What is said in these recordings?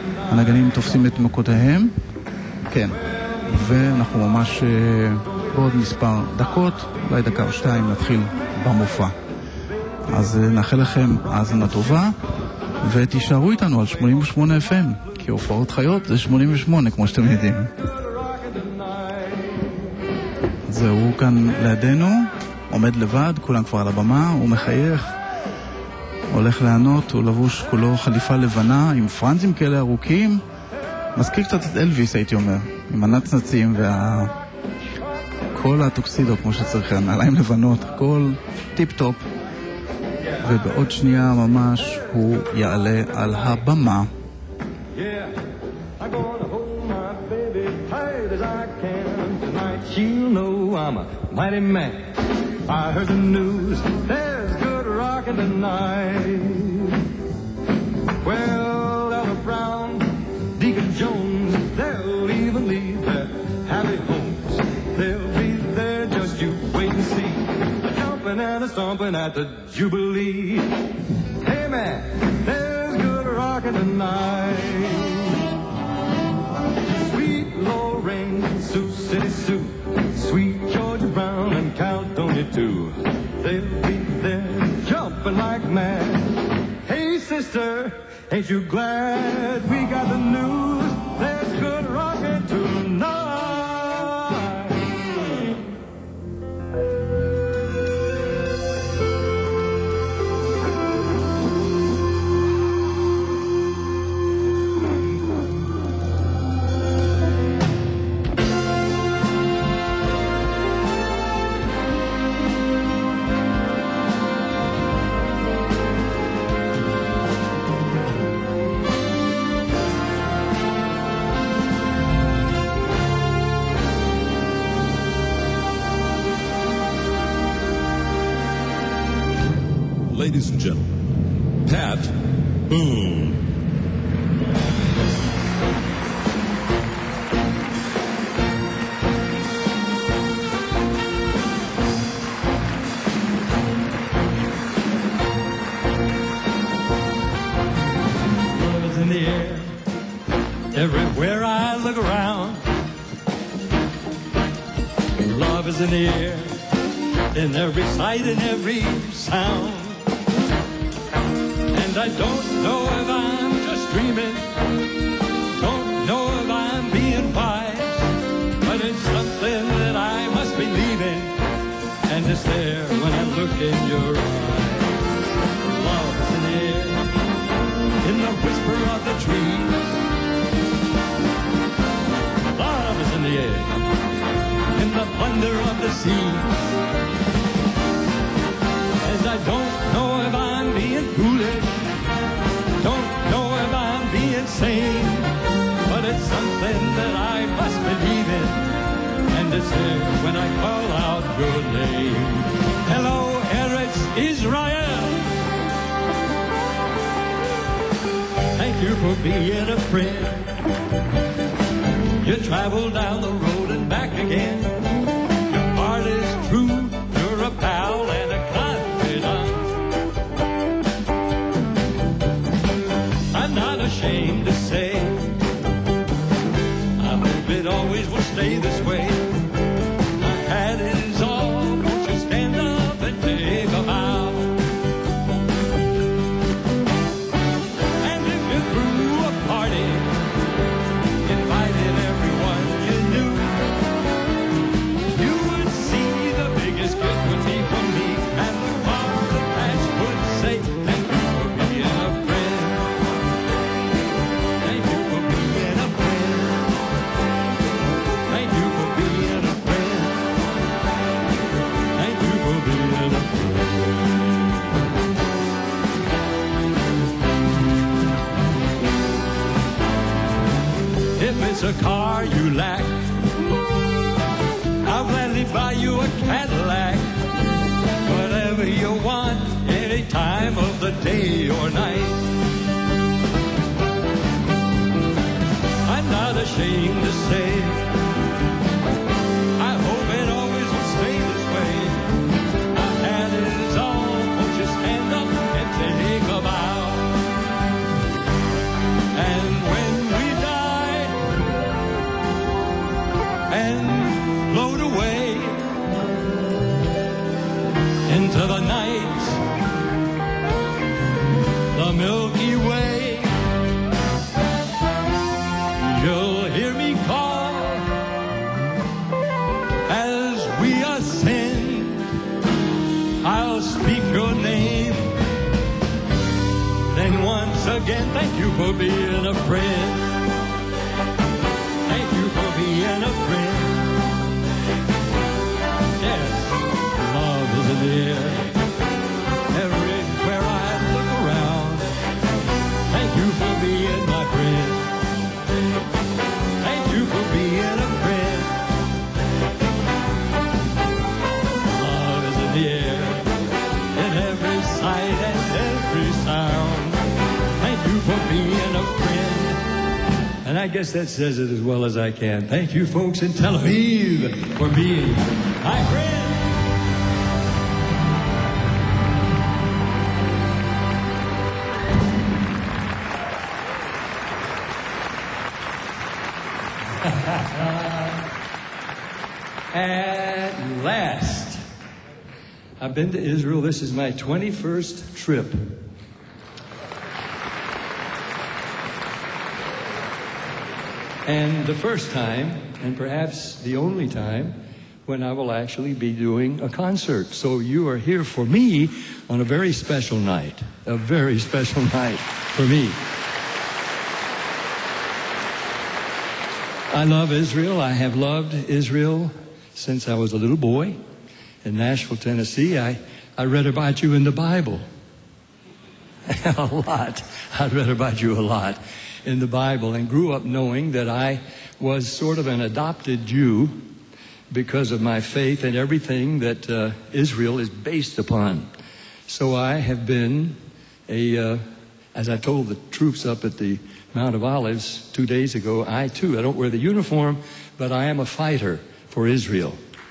הנגנים תופסים את מקותיהם. כן. ואנחנו ממש בעוד מספר דקות, אולי דקה או שתיים, נתחיל במופע. אז נאחל לכם האזנה טובה, ותישארו איתנו על 88 FM, כי הופעות חיות זה 88, כמו שאתם יודעים. זהו, כאן לידינו, עומד לבד, כולם כבר על הבמה, הוא מחייך, הולך לענות, הוא לבוש כולו חליפה לבנה עם פרנזים כאלה ארוכים, מזכיר קצת את אלוויס, הייתי אומר, עם הנצנצים כל הטוקסידו כמו שצריך, נעליים לבנות, הכל טיפ טופ. ובעוד שנייה ממש הוא יעלה על הבמה. You know I'm a mighty man. I heard the news, there's good rockin' tonight. Well, Ella Brown, Deacon Jones, they'll even leave their happy homes. They'll be there, just you wait and see. Jumping and a stomping at the Jubilee. Hey man, there's good rockin' tonight. Sweet Lorraine, Sioux City Sue, sweet Georgia Brown and Caledonia too. They'll be there jumping like mad. Hey sister, ain't you glad we got the news? There's good rockin' tonight. Ladies and gentlemen, Pat Boone. Love is in the air, everywhere I look around. Love is in the air, in every sight and every sound. And I don't know if I'm just dreaming, don't know if I'm being wise, but it's something that I must believe in, and it's there when I look in your eyes. Love is in the air, in the whisper of the trees. Love is in the air, in the thunder of the sea. And I don't know if I'm being foolish, don't know if I'm being sane, but it's something that I must believe in, and it's there when I call out your name. Hello, Eretz Israel. Thank you for being a friend. You travel down the road and back again. Your heart is true, you're a pal and a confidant. I'm not ashamed to say, I hope it always will stay this way. My hat is off, won't you stand up and take a bow? And if you threw a party, invited everyone you knew, you would see the biggest gift would be from me, and the bar the past would say, thank you for being a friend. Thank you for being a friend. Thank you for being a friend. Thank you for being a friend. If it's a car you lack, I'll gladly buy you a Cadillac. Whatever you want, any time of the day or night. I'm not ashamed to say, I hope it always will stay this way. My hat is on, won't you stand up and take a bow? And when again. Thank you for being a friend. Thank you for being a friend. Yes, love is in the air. Everywhere I look around. Thank you for being my friend. Thank you for being a friend. Love is in the air. In every sight and every sound. Thank you for being a friend. And I guess that says it as well as I can. Thank you folks in Tel Aviv for being my friend. At last, I've been to Israel. This is my 21st trip. And the first time, and perhaps the only time, when I will actually be doing a concert. So you are here for me on a very special night. A very special night for me. I love Israel. I have loved Israel since I was a little boy in Nashville, Tennessee. I read about you in the Bible. A lot. I read about you a lot in the Bible and grew up knowing that I was sort of an adopted Jew because of my faith and everything that Israel is based upon. So I have been as I told the troops up at the Mount of Olives 2 days ago, I don't wear the uniform, but I am a fighter for Israel.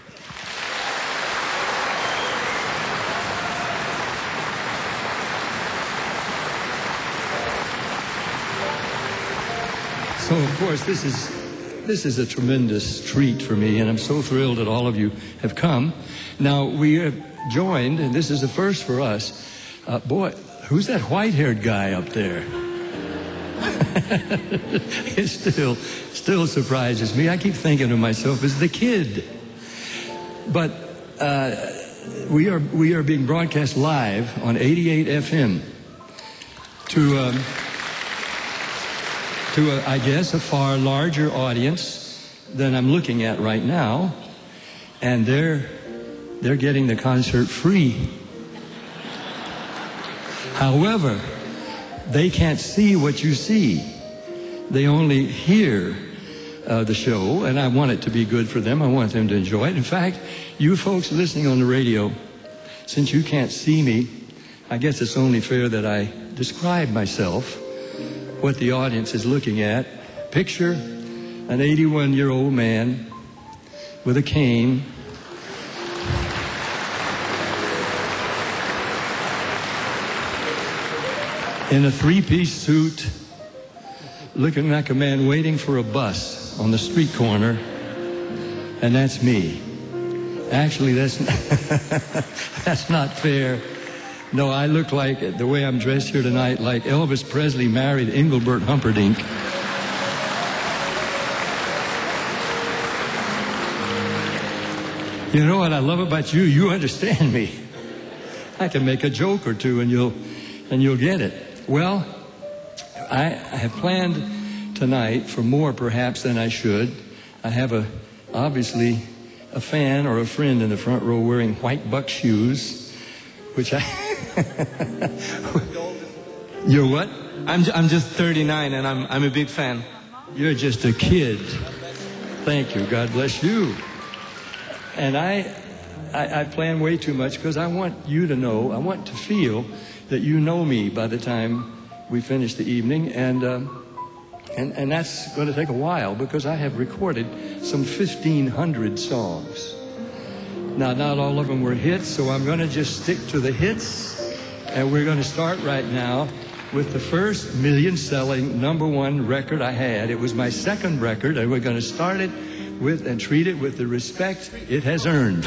So, of course, this is a tremendous treat for me, and I'm so thrilled that all of you have come. Now, we have joined, and this is a first for us. Boy, who's that white-haired guy up there? It still surprises me. I keep thinking of myself as the kid. But we are being broadcast live on 88 FM to I guess a far larger audience than I'm looking at right now, and they're getting the concert free. However, they can't see what you see. They only hear the show, and I want it to be good for them. I want them to enjoy it. In fact, you folks listening on the radio, since you can't see me, I guess it's only fair that I describe myself, what the audience is looking at. Picture an 81-year-old man with a cane, in a three-piece suit, looking like a man waiting for a bus on the street corner, and that's me. Actually, that's not fair. No, I look like, the way I'm dressed here tonight, like Elvis Presley married Engelbert Humperdinck. You know what I love about you? You understand me. I can make a joke or two and you'll get it. Well, I have planned tonight for more perhaps than I should. I have obviously a fan or a friend in the front row wearing white buck shoes, which I... You're what? I'm just 39 and I'm a big fan. You're just a kid. Thank you. God bless you. And I plan way too much because I want you to know, I want to feel that you know me by the time we finish the evening, and that's going to take a while because I have recorded some 1,500 songs. Now, not all of them were hits, so I'm going to just stick to the hits. And we're going to start right now with the first million-selling #1 record I had. It was my second record, and we're going to start it with and treat it with the respect it has earned.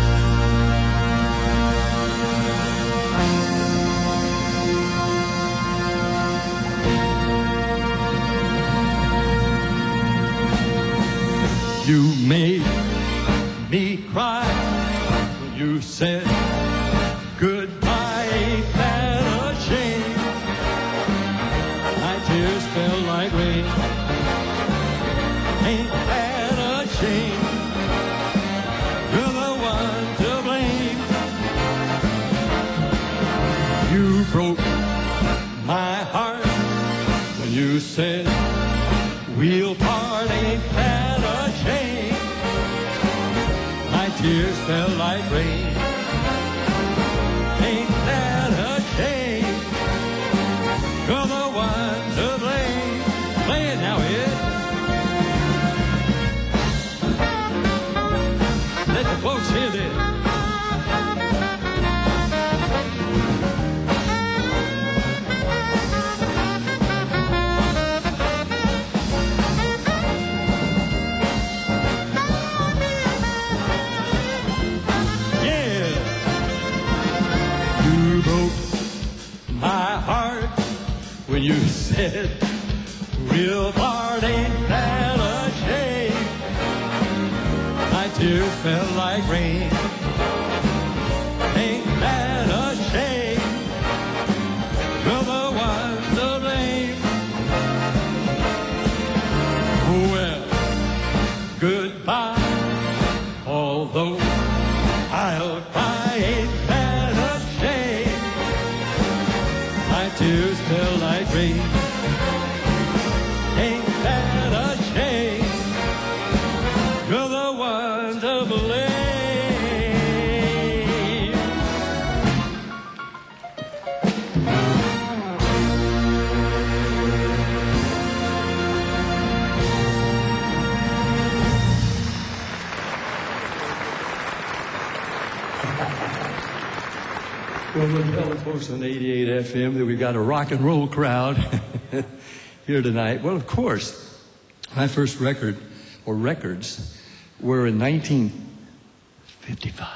You made me cry when you said goodbye. Ain't that a shame? you said we'll part, ain't that a shame? My tears fell like rain. Ain't that a shame? You're the one to blame. Play it now, Ed. Let the folks hear this. When you said real part, ain't that a shame? My tears fell like rain. Ain't that a shame? You're the one to blame. Well, goodbye, although I'll cry, ain't that a shame? My tears fell like rain. Ain't that a shame? You're the one to blame. Well, we'll tell the folks on 88 FM that we've got a rock and roll crowd here tonight. Well, of course, my first record, or records, were in 1955.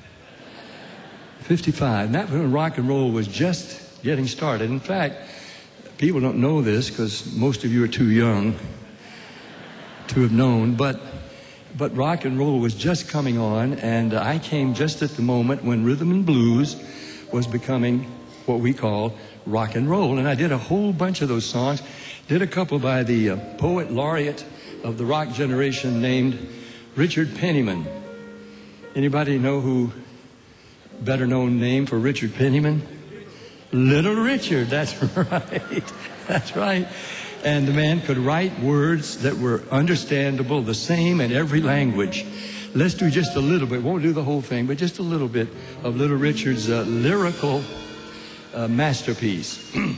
55. And that when rock and roll was just getting started. In fact, people don't know this because most of you are too young to have known, but rock and roll was just coming on, and I came just at the moment when rhythm and blues was becoming what we call rock and roll. And I did a whole bunch of those songs. Did a couple by the poet laureate of the rock generation named Richard Penniman. Anybody know who better known name for Richard Penniman? Little Richard, that's right. That's right. And the man could write words that were understandable, the same in every language. Let's do just a little bit. Won't do the whole thing, but just a little bit of Little Richard's lyrical masterpiece.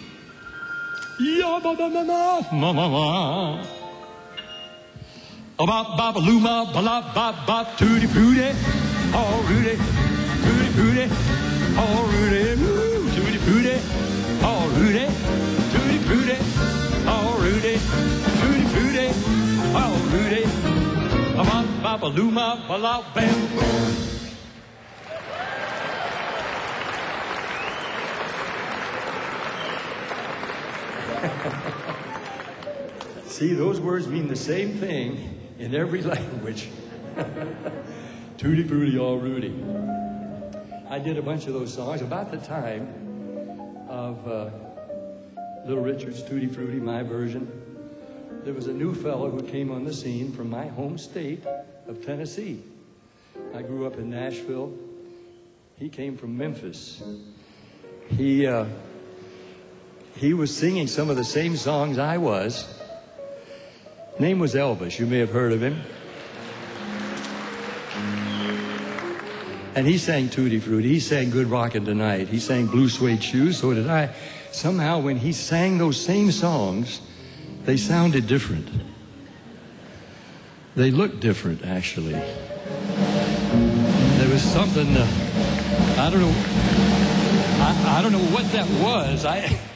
Ba-ba-ba-loo-ma, ba-la-ba-ba, tutti-frutti, oh, Rudy, tutti-frutti, oh, Rudy, tutti-frutti, oh, Rudy, tutti-frutti, oh, Rudy, tutti-frutti, oh, Rudy. Ba-ba-ba-loo-ma, ba-la-bam. See, those words mean the same thing in every language. Tutti Frutti, all Rudy. I did a bunch of those songs about the time of Little Richard's Tutti Frutti, my version. There was a new fellow who came on the scene from my home state of Tennessee. I grew up in Nashville. He came from Memphis. He was singing some of the same songs I was. Name was Elvis. You may have heard of him. And he sang Tutti Frutti. He sang Good Rockin' Tonight. He sang Blue Suede Shoes. So did I. Somehow when he sang those same songs, they sounded different. They looked different, actually. There was something, I don't know what that was.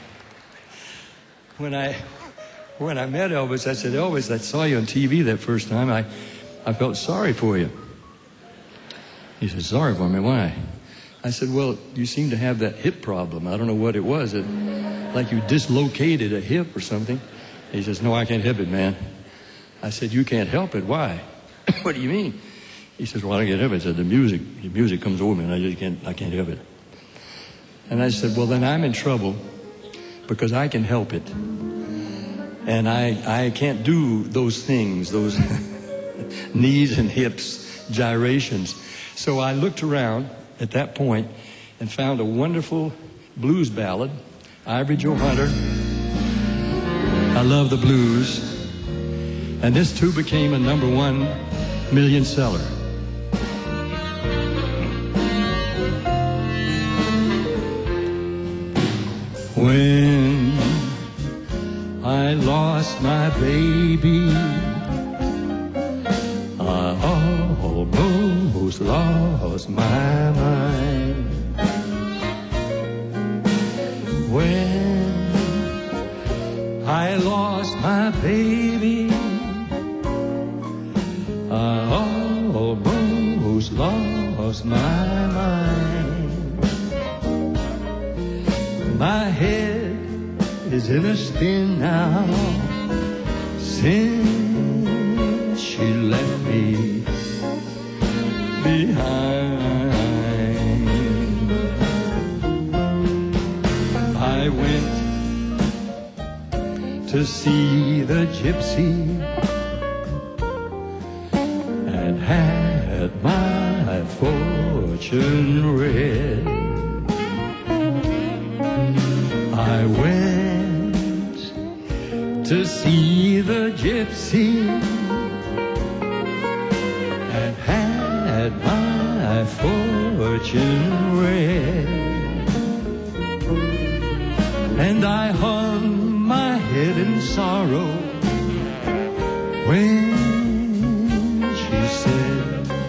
When I met Elvis, I said, Elvis, I saw you on TV that first time. I felt sorry for you. He said, sorry for me? Why? I said, well, you seem to have that hip problem. I don't know what it was. Like you dislocated a hip or something. He says, no, I can't help it, man. I said, you can't help it? Why? What do you mean? He says, well, I can't help it. I said, the music comes over me and I can't help it. And I said, well, then I'm in trouble because I can help it. And I can't do those things, those knees and hips gyrations. So I looked around at that point and found a wonderful blues ballad, Ivory Joe Hunter, I love the blues. And this too became a #1 million seller. When I lost my baby, I almost lost my mind. When I lost my baby, I almost lost my mind. My head is in a spin now since she left me behind. I went to see the gypsy and had my fortune read. I went to see the gypsy and had my fortune read. And I hung my head in sorrow when she said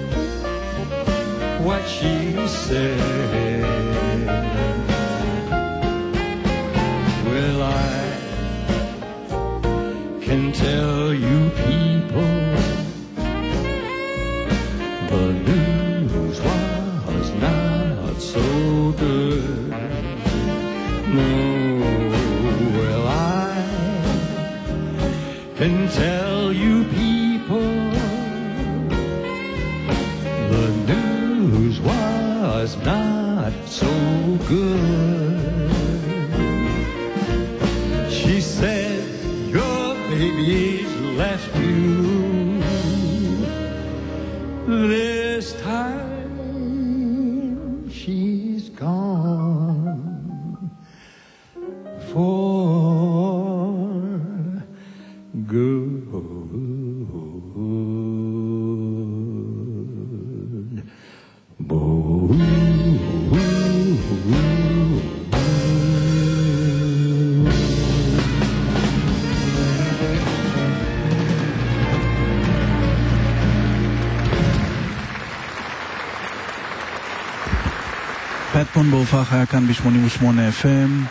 what she said. Well, I can tell you people the news was not so good. No, well, I can tell you people the news was not so good. She said your baby's left you. This time she's gone for good. פט פון בהופך היה כאן ב-88 FM.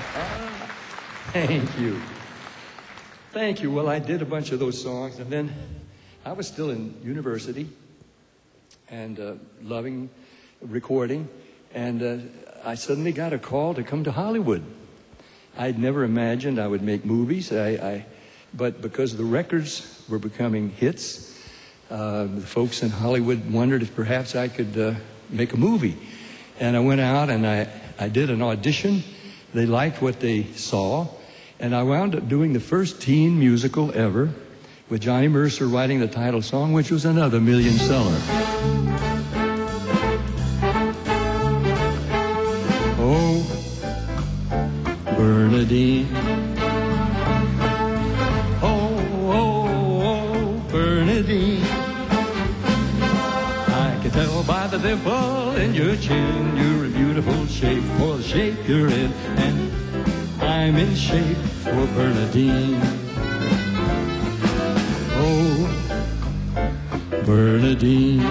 Thank you. Thank you. Well, I did a bunch of those songs, and then I was still in university and loving recording, and I suddenly got a call to come to Hollywood. I'd never imagined I would make movies, but because the records were becoming hits, the folks in Hollywood wondered if perhaps I could make a movie. And I went out and I did an audition. They liked what they saw. And I wound up doing the first teen musical ever with Johnny Mercer writing the title song, which was another million seller. Oh, Bernadine. Oh, oh, oh, Bernadine. I can tell by the dimple in your chin, you're in beautiful shape for the shape you're in, and I'm in shape for Bernadine. Oh, Bernadine.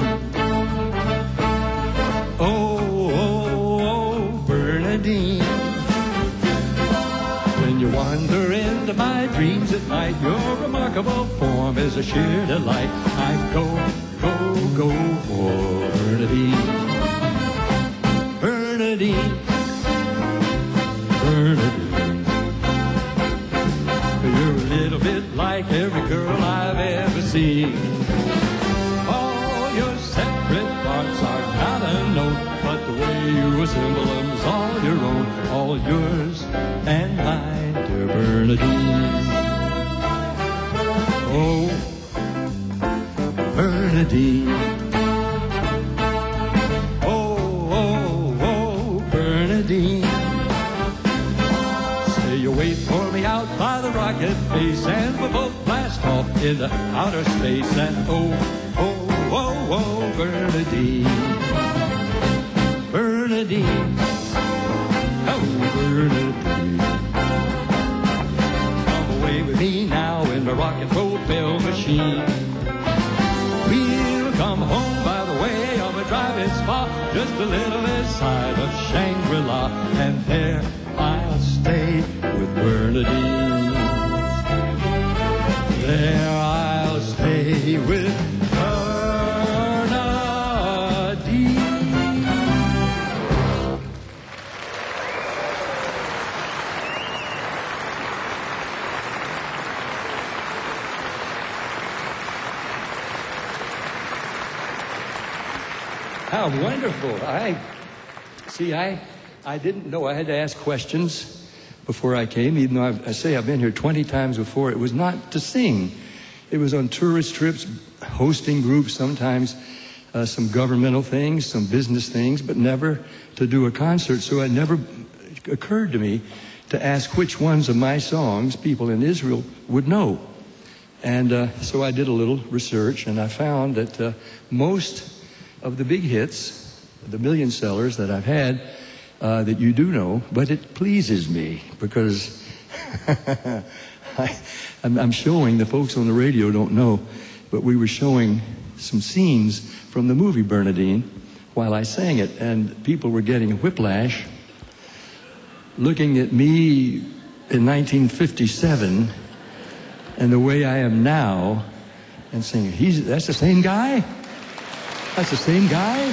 Oh, oh, oh, Bernadine. When you wander into my dreams at night, your remarkable form is a sheer delight. I go, go, go for Bernadine. Bernadine. Bernadine. You're a little bit like every girl I've ever seen. All your separate parts are not unknown, but the way you assemble them's all your own, all yours and mine, dear Bernadine. Oh, Bernadine. Oh, oh, oh, Bernadine. Say you wait for me out by the rocket face, and we'll both blast off into outer space. And oh, oh, oh, oh, Bernadine, Bernadine, oh, Bernadine. Come away with me now in the rock and roll machine. We'll come home by the way of a drive-in spot, just a little inside of Shangri-La, and there I'll stay with Bernadine. There I'll stay with Bernadine. How wonderful. I didn't know I had to ask questions before I came, even though I say I've been here 20 times before. It was not to sing. It was on tourist trips, hosting groups, sometimes some governmental things, some business things, but never to do a concert. So it never occurred to me to ask which ones of my songs people in Israel would know. And so I did a little research, and I found that most of the big hits, the million sellers that I've had, that you do know, but it pleases me because I'm showing, the folks on the radio don't know, but we were showing some scenes from the movie Bernadine while I sang it, and people were getting a whiplash looking at me in 1957 and the way I am now and saying, that's the same guy? That's the same guy?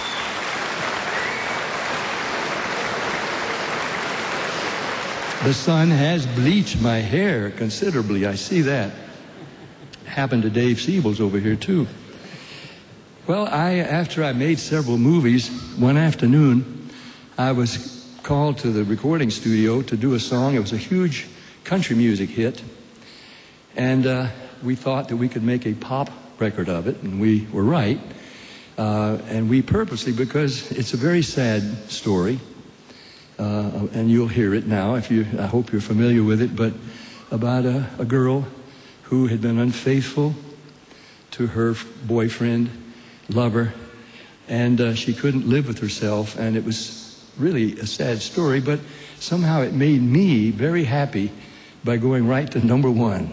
The sun has bleached my hair considerably. I see that. Happened to Dave Siebels over here, too. Well, after I made several movies, one afternoon, I was called to the recording studio to do a song. It was a huge country music hit. And we thought that we could make a pop record of it, and we were right. And we purposely, because it's a very sad story, and you'll hear it now I hope you're familiar with it, but about a girl who had been unfaithful to her boyfriend, lover, and she couldn't live with herself, and it was really a sad story, but somehow it made me very happy by going right to number one.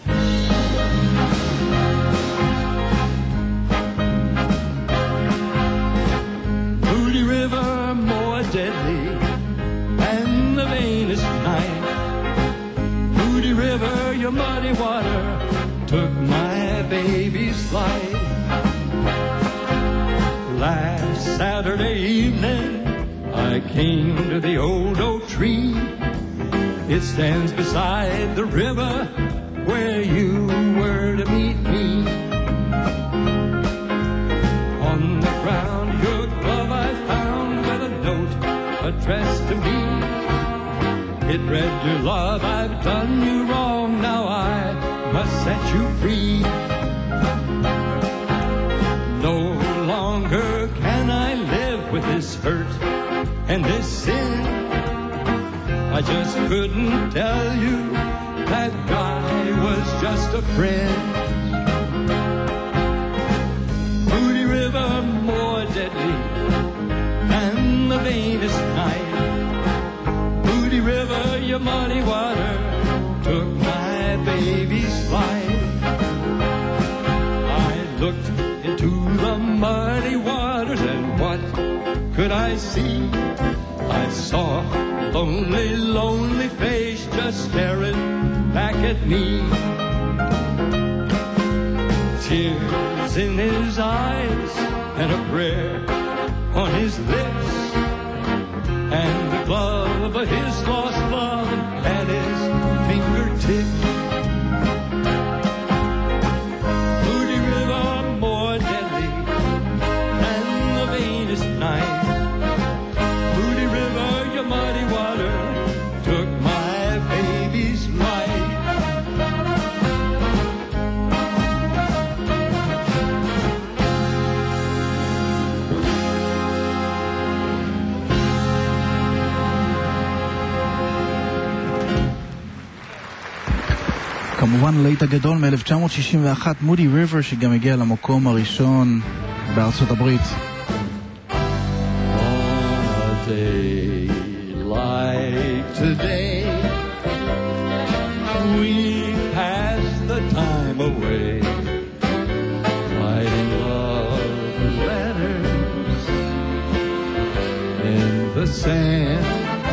Moody River, more deadly than the vainest night. Moody River, your muddy water took my baby's flight. Last Saturday evening, I came to the old oak tree. It stands beside the river where you were to meet me. On the ground, your glove I found with a note addressed to me. It read, "Dear love, I've done you wrong. Now I must set you free. No longer can I live with this hurt and this sin. I just couldn't tell you that guy was just a friend." Moody River, more deadly than the vainest night. Moody River, your muddy water took my baby's flight. I looked into the muddy waters, and what could I see? I saw a lonely, lonely face just staring back at me. Tears in his eyes and a prayer on his lips, and the glove of his lost love at his fingertips. Moody River, more deadly than the vainest night. Moody River, your muddy water took my baby's life. כמובן הלהיט הגדול מ-1961, מודי ריבר, שגם הגיע למקום הראשון בארצות הברית. On a day like today, we pass the time away, writing love letters in the sand.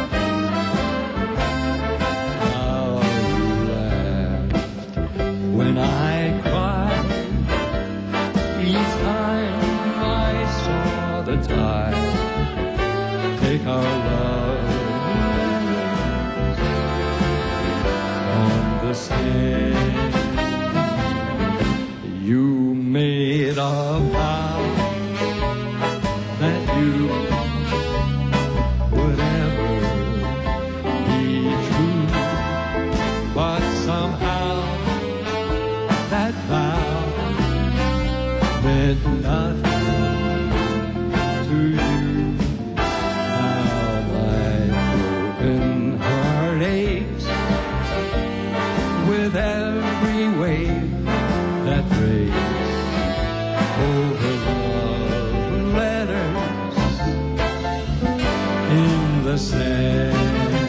How you laughed when I cried each time I saw the tide take our love on the sand. You made a vow that you would ever be true, but somehow that vow meant nothing to you. Now my broken heart aches with every wave that breaks over love letters in the sand.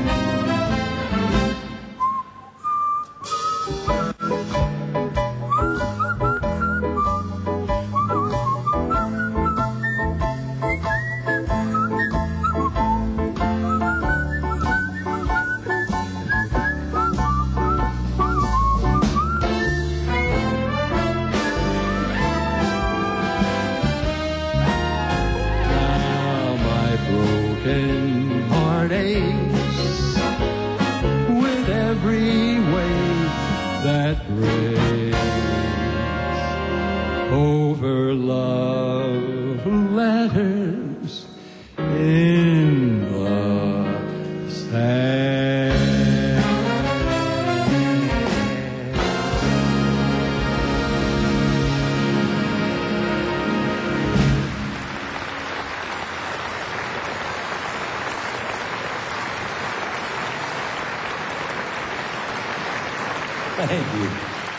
Over love letters in the sand. Thank you.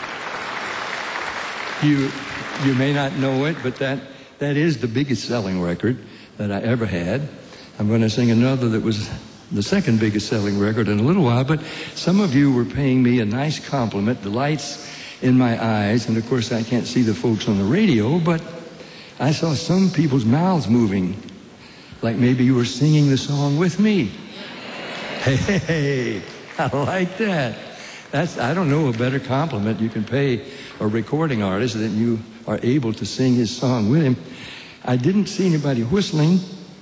You may not know it, but that is the biggest selling record that I ever had. I'm going to sing another that was the second biggest selling record in a little while, but some of you were paying me a nice compliment, the lights in my eyes, and of course I can't see the folks on the radio, but I saw some people's mouths moving, like maybe you were singing the song with me. Hey, I like that. I don't know a better compliment you can pay a recording artist than you are able to sing his song with him. I didn't see anybody whistling.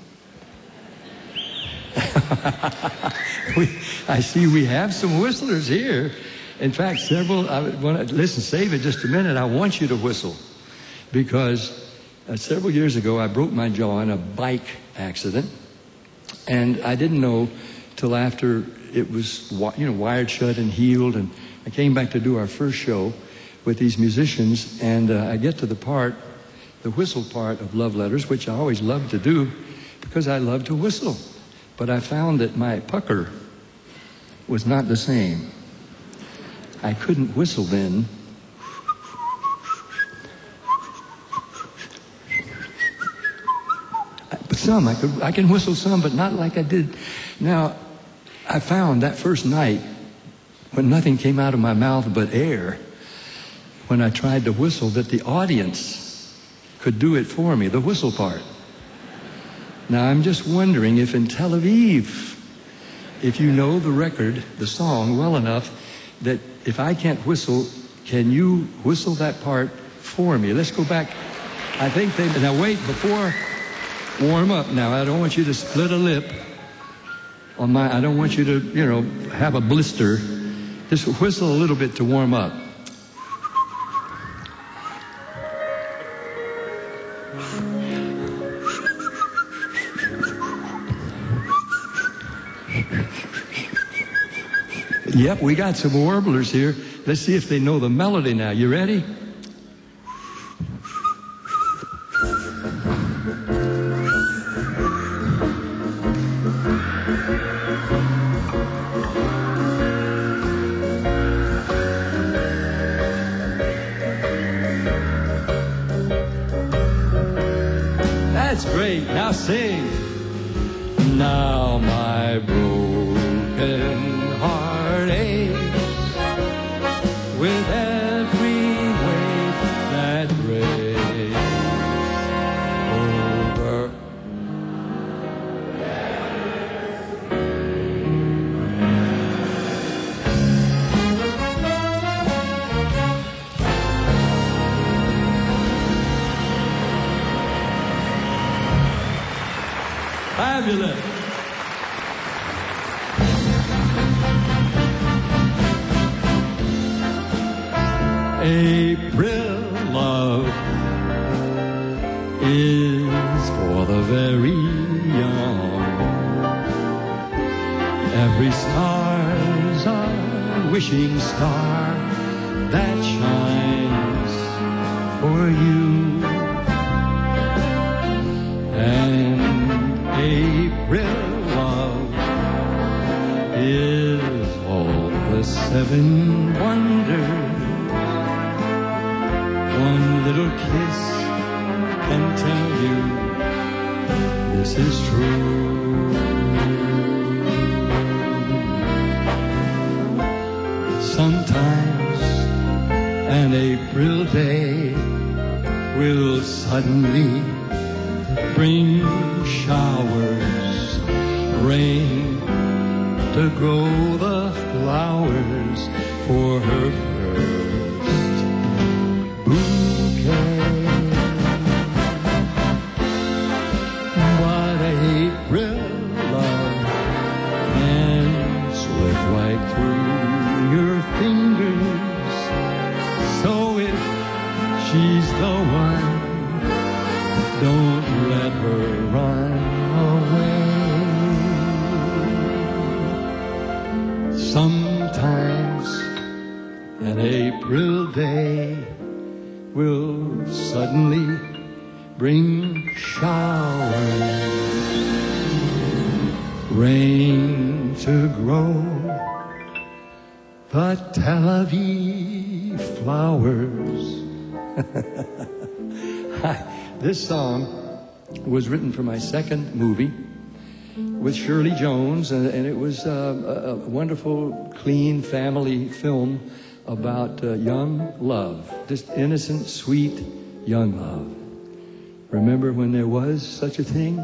I see we have some whistlers here. In fact, several. Listen, save it just a minute. I want you to whistle because several years ago I broke my jaw in a bike accident, and I didn't know till after it was wired shut and healed, and I came back to do our first show with these musicians, and I get to the whistle part of Love Letters, which I always loved to do because I love to whistle. But I found that my pucker was not the same. I couldn't whistle then. But some, I can whistle some, but not like I did. Now, I found that first night when nothing came out of my mouth but air, when I tried to whistle, that the audience could do it for me, the whistle part. Now, I'm just wondering if in Tel Aviv, if you know the record, the song well enough, that if I can't whistle, can you whistle that part for me? Let's go back. I think now wait, before, warm up now. I don't want you to split a lip on I don't want you to, have a blister. Just whistle a little bit to warm up. Yep, we got some warblers here. Let's see if they know the melody now. You ready? straight. Now sing. Now my broken heart aches with every wave that breaks over. Fabulous. April love is for the very young. Every star's a wishing star that shines for you. And April love is all the seven wonders. One little kiss can tell you this is true. Sometimes an April day will suddenly bring showers, rain to grow the flowers for her first bouquet. But April love can slip right through your fingers. So if she's the one, don't let her run away. Sometimes an April day will suddenly bring showers, rain to grow the Tel Aviv flowers. This song was written for my second movie with Shirley Jones, and it was a wonderful, clean family film about young love, just innocent, sweet, young love. Remember when there was such a thing?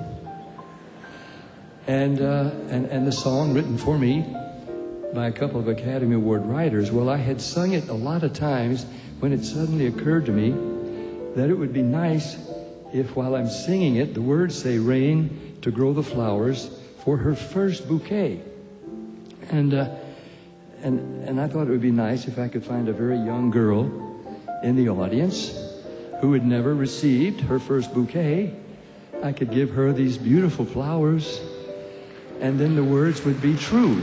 And the song written for me by a couple of Academy Award writers. Well, I had sung it a lot of times when it suddenly occurred to me that it would be nice if while I'm singing it, the words say rain to grow the flowers for her first bouquet. And I thought it would be nice if I could find a very young girl in the audience who had never received her first bouquet. I could give her these beautiful flowers, and then the words would be true.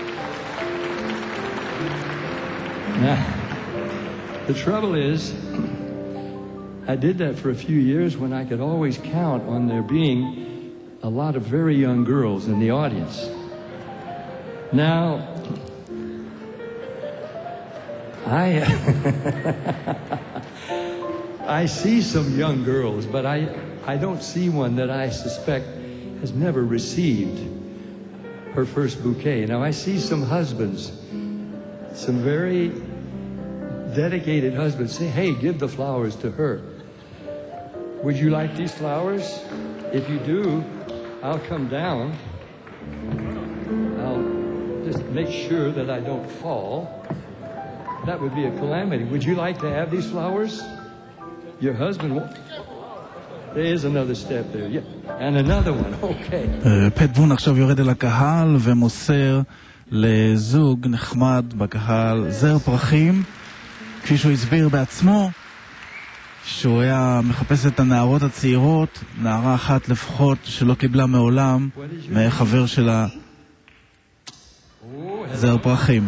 Now, the trouble is, I did that for a few years when I could always count on there being a lot of very young girls in the audience. Now, I see some young girls, but I don't see one that I suspect has never received her first bouquet. Now, I see some husbands, some very dedicated husbands say, hey, give the flowers to her. Would you like these flowers? If you do, I'll come down. I'll just make sure that I don't fall. That would be a calamity. Would you like to have these flowers? Your husband won't. There is another step there. Yeah. And another one. Okay. פט בון עכשיו יורד אל הקהל ומוסר לזוג נחמד בקהל זר פרחים, כפי שהוא הסביר בעצמו, שהוא היה מחפש את הנערות הצעירות, נערה אחת לפחות שלא קיבלה מעולם מחבר שלה זר פרחים.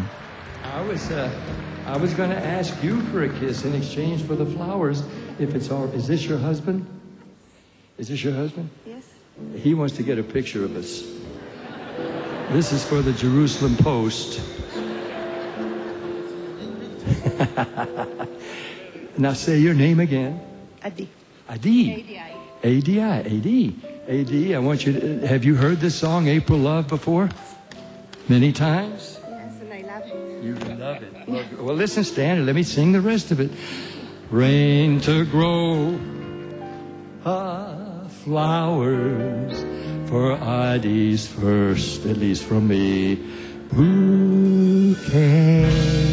I was going to ask you for a kiss in exchange for the flowers. If it's all, is this your husband? Is this your husband? Yes. He wants to get a picture of us. This is for the Jerusalem Post. Now say your name again. Adi. Adi. ADI. ADI. AD. A.D., I want you to... Have you heard this song, April Love, before? Many times? Yes, and I love it. You love it. Well, listen, stand and let me sing the rest of it. Rain to grow flowers for Idy's first, at least from me, bouquet.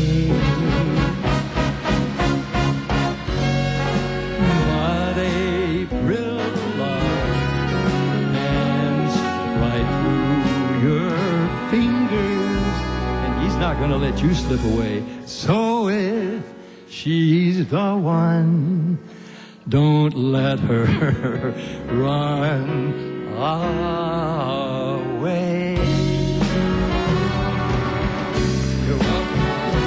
But April love danced right through your fingers, and he's not going to let you slip away. So if she's the one, don't let her run away. You're welcome.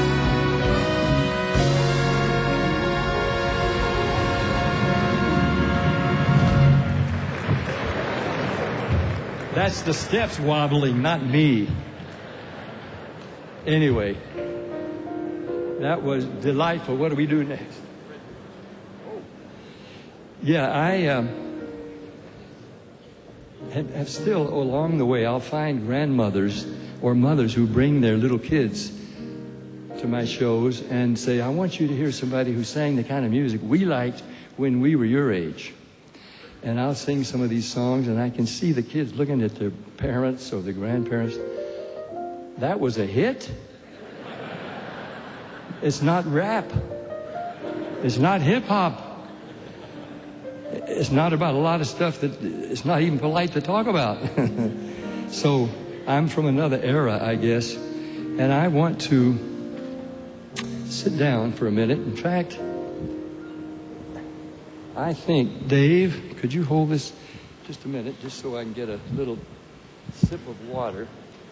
That's the steps wobbling, not me. Anyway, that was delightful. What do we do next? Yeah, I have still, along the way, I'll find grandmothers or mothers who bring their little kids to my shows and say, I want you to hear somebody who sang the kind of music we liked when we were your age. And I'll sing some of these songs, and I can see the kids looking at their parents or their grandparents. That was a hit? It's not rap. It's not hip-hop. It's not about a lot of stuff that it's not even polite to talk about. So I'm from another era, I guess, and I want to sit down for a minute. In fact, I think, Dave, could you hold this just a minute, just so I can get a little sip of water?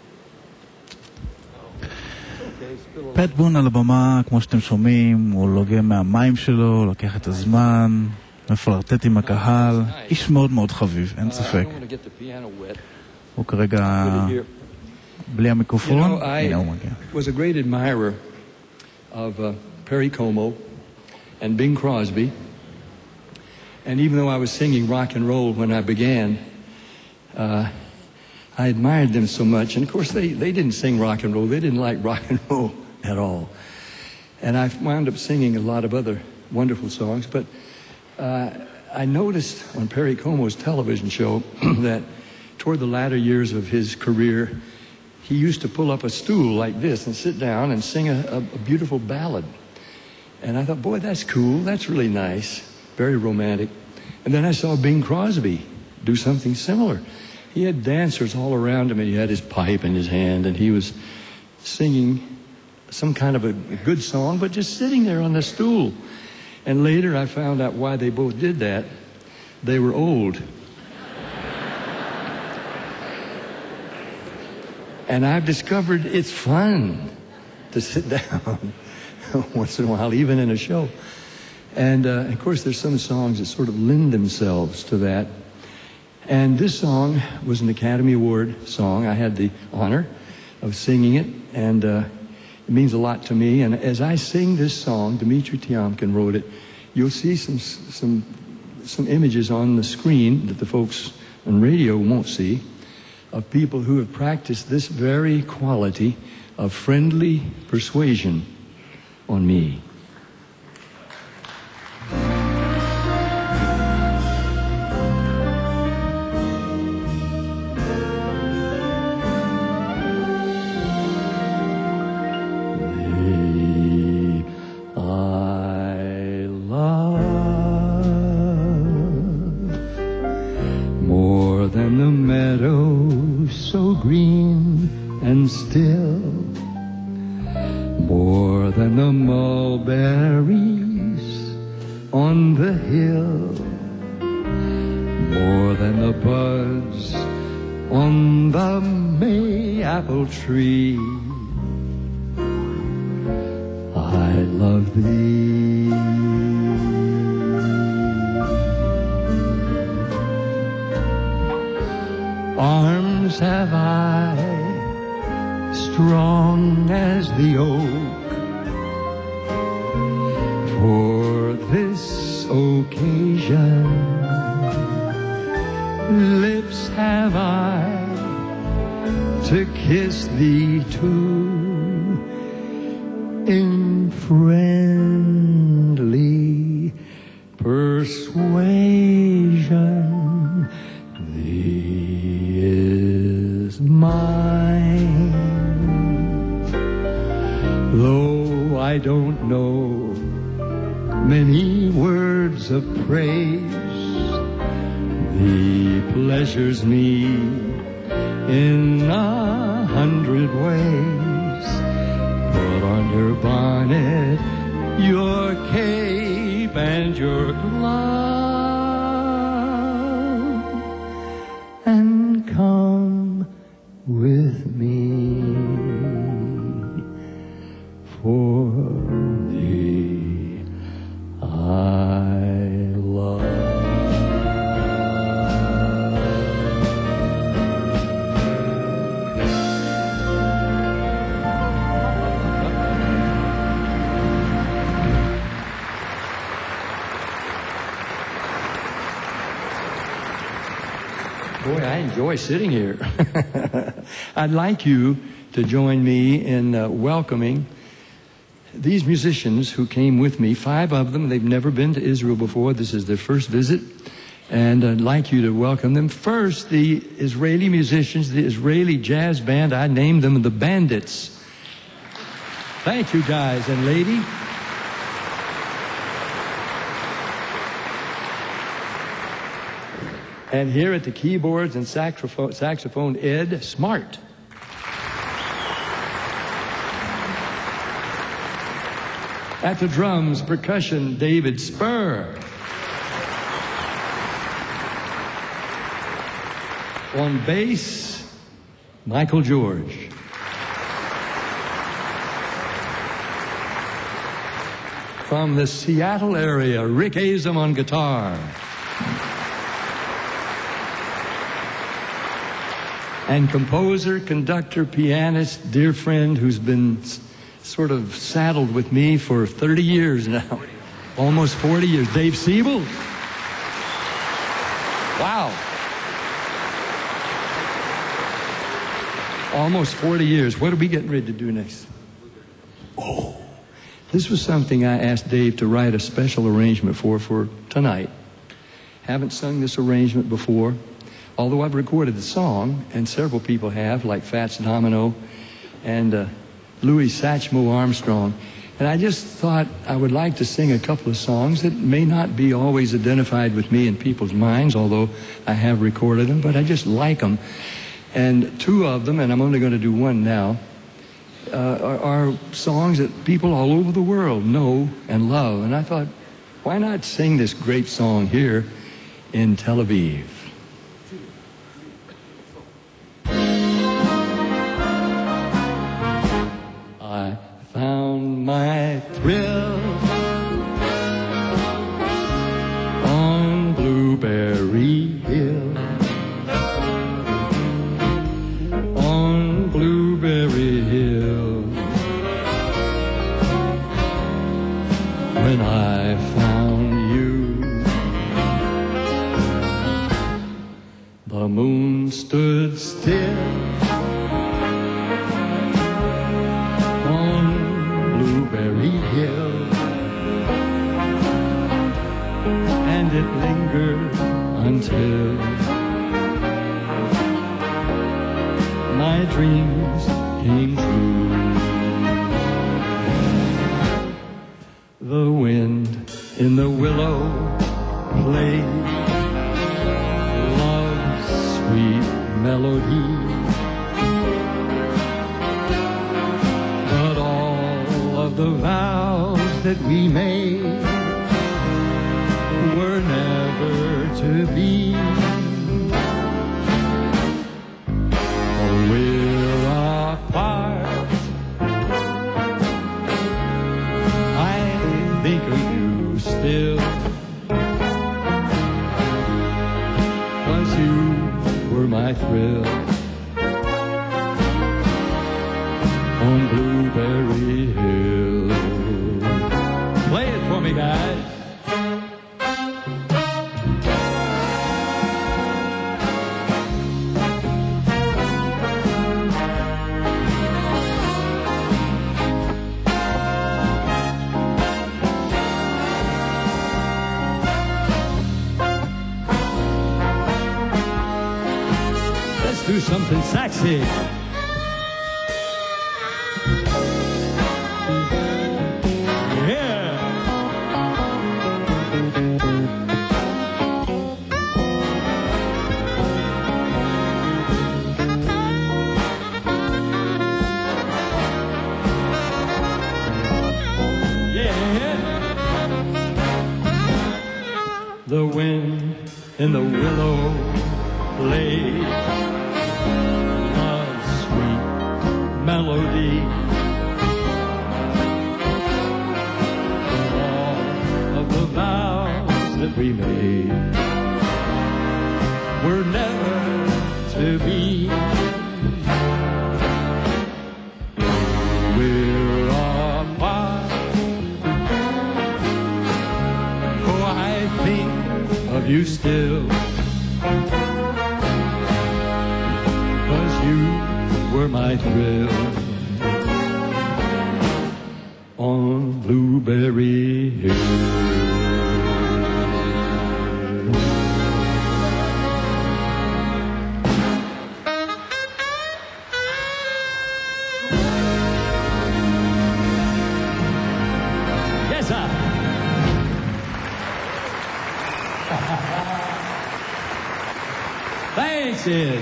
פט בון על הבמה, כמו שאתם שומעים, הוא לוגע מהמים שלו, לוקח את הזמן, מפלרטט עם הקהל, איש מאוד מאוד חביב, אין ספק. הוא כרגע בלי המיקרופון, הנה הוא מגיע. I was a great admirer of Perry Como and Bing Crosby, and even though I was singing rock and roll when I began, I admired them so much. And of course they didn't sing rock and roll, they didn't like rock and roll at all. And I wound up singing a lot of other wonderful songs, but I noticed on Perry Como's television show that toward the latter years of his career, he used to pull up a stool like this and sit down and sing a beautiful ballad. And I thought, boy, that's cool, that's really nice, very romantic. And then I saw Bing Crosby do something similar. He had dancers all around him, and he had his pipe in his hand, and he was singing some kind of a good song, but just sitting there on the stool. And later I found out why they both did that. They were old. And I've discovered it's fun to sit down once in a while, even in a show. And of course there's some songs that sort of lend themselves to that. And this song was an Academy Award song. I had the honor of singing it, and it means a lot to me. And as I sing this song, Dmitri Tiomkin wrote it, you'll see some images on the screen that the folks on radio won't see of people who have practiced this very quality of friendly persuasion on me. Tree, I love thee. Arms have I, strong as the oak, for this occasion. kiss thee too in friendly persuasion. Thee is mine, though I don't know many words of praise. Thee pleasures me in 100 ways. Put on your bonnet, your cape, and your glove, and come with me, for thee I love. Boy, I enjoy sitting here. I'd like you to join me in welcoming these musicians who came with me, 5 of them. They've never been to Israel before. This is their first visit. And I'd like you to welcome them. First, the Israeli musicians, the Israeli jazz band. I named them the Bandits. Thank you, guys and lady. And here at the keyboards and saxophone, Ed Smart. At the drums, percussion, David Spur. On bass, Michael George. From the Seattle area, Rick Azam on guitar. And composer, conductor, pianist, dear friend who's been sort of saddled with me for 30 years now. Almost 40 years. Dave Siebel. Wow. Almost 40 years. What are we getting ready to do next? Oh, this was something I asked Dave to write a special arrangement for tonight. Haven't sung this arrangement before. Although I've recorded the song, and several people have, like Fats Domino and Louis Satchmo Armstrong. And I just thought I would like to sing a couple of songs that may not be always identified with me in people's minds, although I have recorded them, but I just like them. And 2 of them, and I'm only going to do one now, are songs that people all over the world know and love. And I thought, why not sing this great song here in Tel Aviv? I found my thrill on Blueberry Hill, on Blueberry Hill, when I found you. The moon stood still Hill, and it lingered until my dreams came true. The wind in the willow played love's sweet melody. The vows that we made were never to be. For we're apart. I think of you still, 'cause you were my thrill on Blueberry Hill. Play it for me, guys. do something sexy. The wind in the willow played a sweet melody. All of the vows that we made were never to be. We're apart. Oh, I think of you still, 'cause you were my thrill on Blueberry Hill. Yes, sir. Thanks, Sid.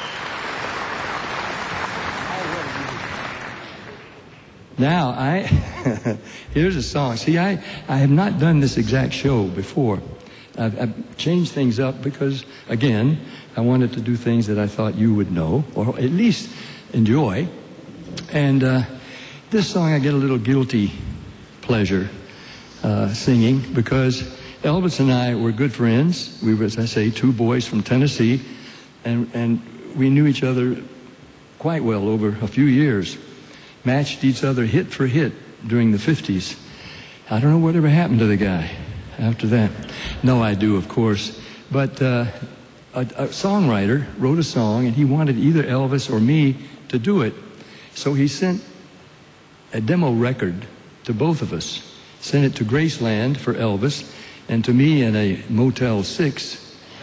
Now, here's a song. See, I have not done this exact show before. I've changed things up because, again, I wanted to do things that I thought you would know, or at least enjoy. And this song I get a little guilty pleasure singing because Elvis and I were good friends. We were, as I say, two boys from Tennessee, and we knew each other quite well over a few years. Matched each other hit for hit during the 50s. I don't know whatever happened to the guy after that. No, I do, of course. But a songwriter wrote a song, and he wanted either Elvis or me to do it. So he sent a demo record to both of us. Sent it to Graceland for Elvis, and to me in a Motel 6.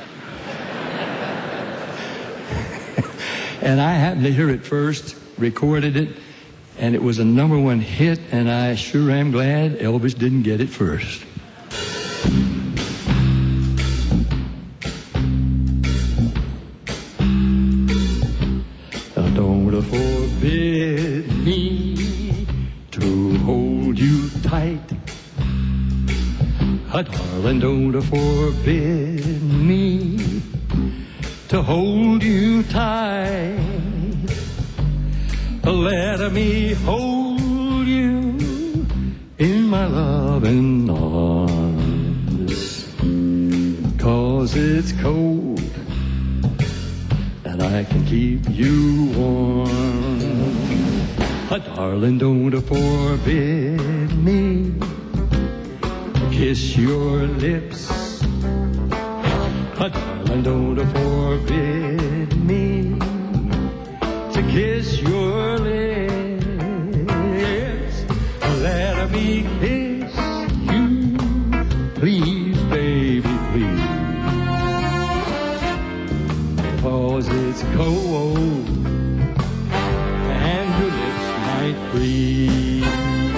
And I happened to hear it first, recorded it, and it was a #1 hit, and I sure am glad Elvis didn't get it first. Don't forbid me to hold you tight. Darling, don't forbid me to hold you tight. Let me hold you in my loving arms, 'cause it's cold and I can keep you warm. Darling, don't forbid me to kiss your lips. Darling, don't forbid me to kiss your lips. Let me kiss you, please, baby, please, 'cause it's cold and your lips might freeze.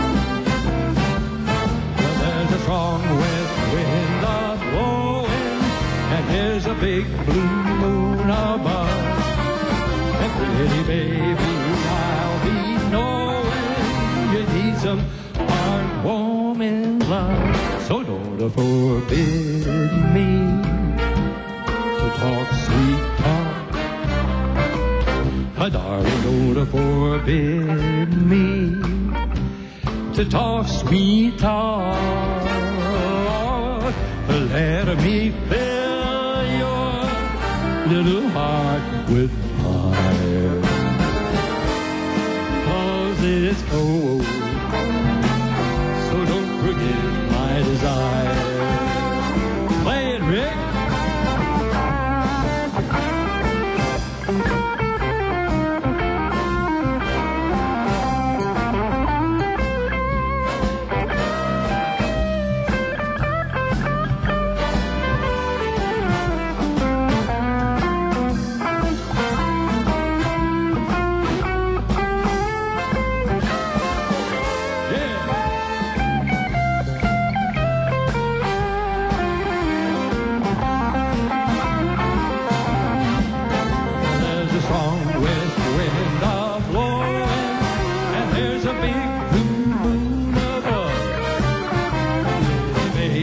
Well, there's a strong west wind a-blowing, and there's a big blue moon above. And pretty baby, I'll be knowing you need some heartwarming love. So don't forbid me to talk sweet talk. Darling, don't forbid me to talk sweet talk. Let me fill your little heart with fire, 'cause it's cold, so don't forget my desire. Play it, Rick.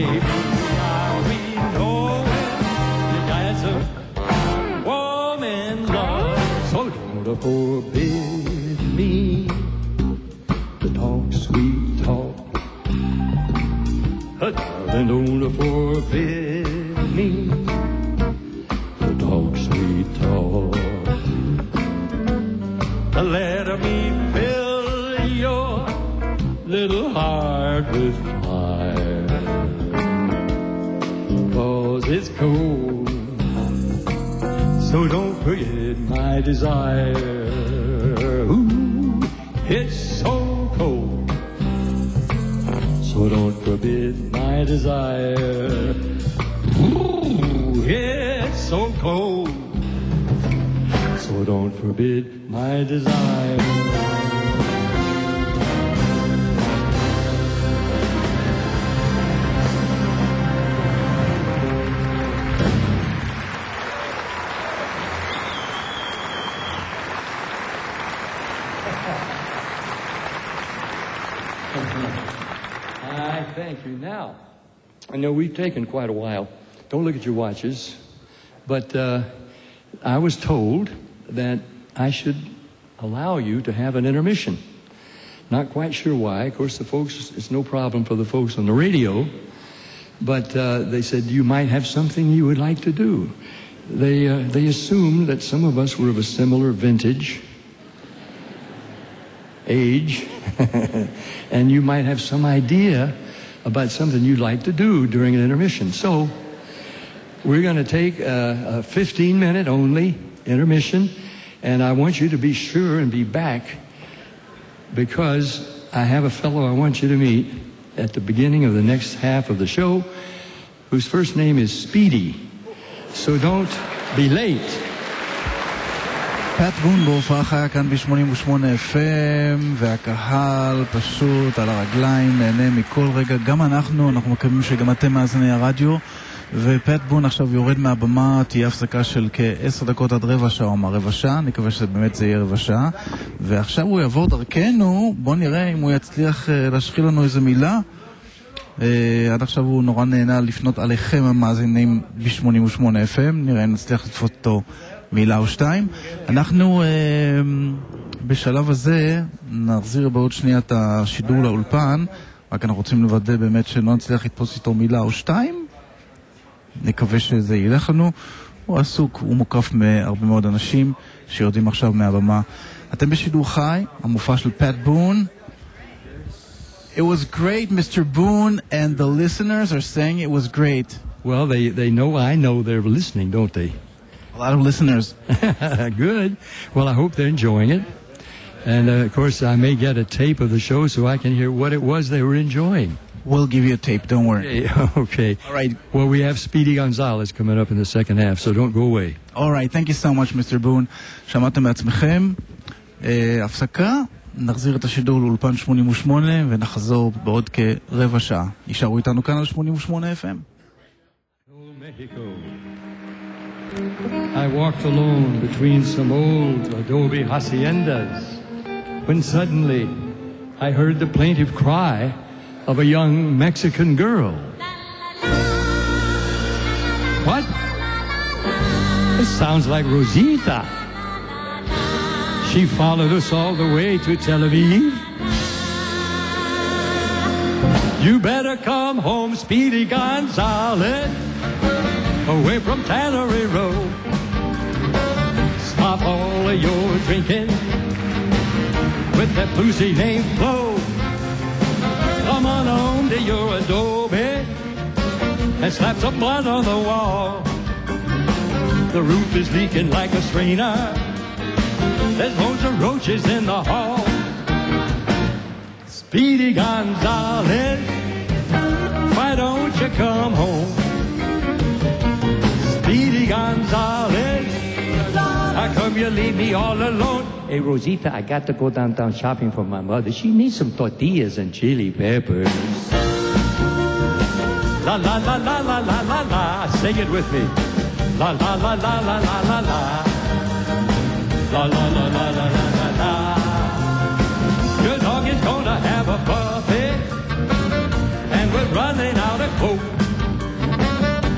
baby, now we know it. You got some woman love. So don't forbid me to talk sweet talk. Darling, don't forbid me to talk sweet talk. Let me fill your little heart with fire, 'cause it's cold, so don't forget my desire. Ooh, it's so cold, so don't forbid my desire. Ooh, it's so cold, so don't forbid my desire. I thank you. Now, I know we've taken quite a while. Don't look at your watches. But I was told that I should allow you to have an intermission. Not quite sure why. Of course, the folks, it's no problem for the folks on the radio. But they said you might have something you would like to do. They assumed that some of us were of a similar vintage, age, and you might have some idea about something you'd like to do during an intermission. So we're going to take a 15-minute only intermission, and I want you to be sure and be back, because I have a fellow I want you to meet at the beginning of the next half of the show, whose first name is Speedy. So don't be late. פט בון בהופעה חיה כאן ב-88 FM, והקהל פשוט על הרגליים, נהנה מכל רגע. גם אנחנו מקווים שגם אתם מאזיני הרדיו. ופט בון עכשיו יורד מהבמה, תהיה הפסקה של כ10 דקות עד רבע שעה או רבע שעה, נקווה שבאמת זה יהיה רבע שעה. ועכשיו הוא יעבור דרכנו, בוא נראה אם הוא יצליח להשחיל לנו איזה מילה. עד עכשיו הוא נורא נהנה לפנות עליכם המאזינים ב-88 FM, נראה אם נצליח לתפוס אותו מילה או שתיים. אנחנו בשלב הזה נחזיר בעוד שנייה את השידור לאולפן, רק אנחנו רוצים לוודא באמת שלא נצליח לתפוס איתו מילה או שתיים. נקווה שזה ילך לנו. הוא עסוק, הוא מוקף מהרבה מאוד אנשים שיורדים עכשיו מהבמה. אתם בשידור חי, המופע של פט בון. It was great, Mr. Boone, and the listeners are saying it was great. Well, they know I know they're listening, don't they? A lot of listeners. Good. Well, I hope they're enjoying it. And, of course, I may get a tape of the show so I can hear what it was they were enjoying. We'll give you a tape, don't worry. Okay. All right. Well, we have Speedy Gonzalez coming up in the second half, so don't go away. All right. Thank you so much, Mr. Boone. שמעתם מעצמכם. הפסקה. נחזיר את השידור לאולפן 88 ונחזור בעוד כרבע שעה. יישארו איתנו כאן על 88 FM. I walked alone between some old adobe haciendas when suddenly I heard the plaintive cry of a young Mexican girl. What? This sounds like Rosita. She followed us all the way to Tel Aviv. You better come home, Speedy Gonzalez, away from Tannery Road. Stop all of your drinking with that boozy named Flo. Come on home to your adobe and slap some blood on the wall. The roof is leaking like a strainer. There's loads of roaches in the hall. Speedy Gonzalez, why don't you come home? Speedy Gonzalez, how come you leave me all alone? Hey, Rosita, I got to go downtown shopping for my mother. She needs some tortillas and chili peppers. La la la la la la la la, sing it with me. La la la la la la la la. La la la la la la la la. Your dog is gonna have a puppy, and we're running out of coke.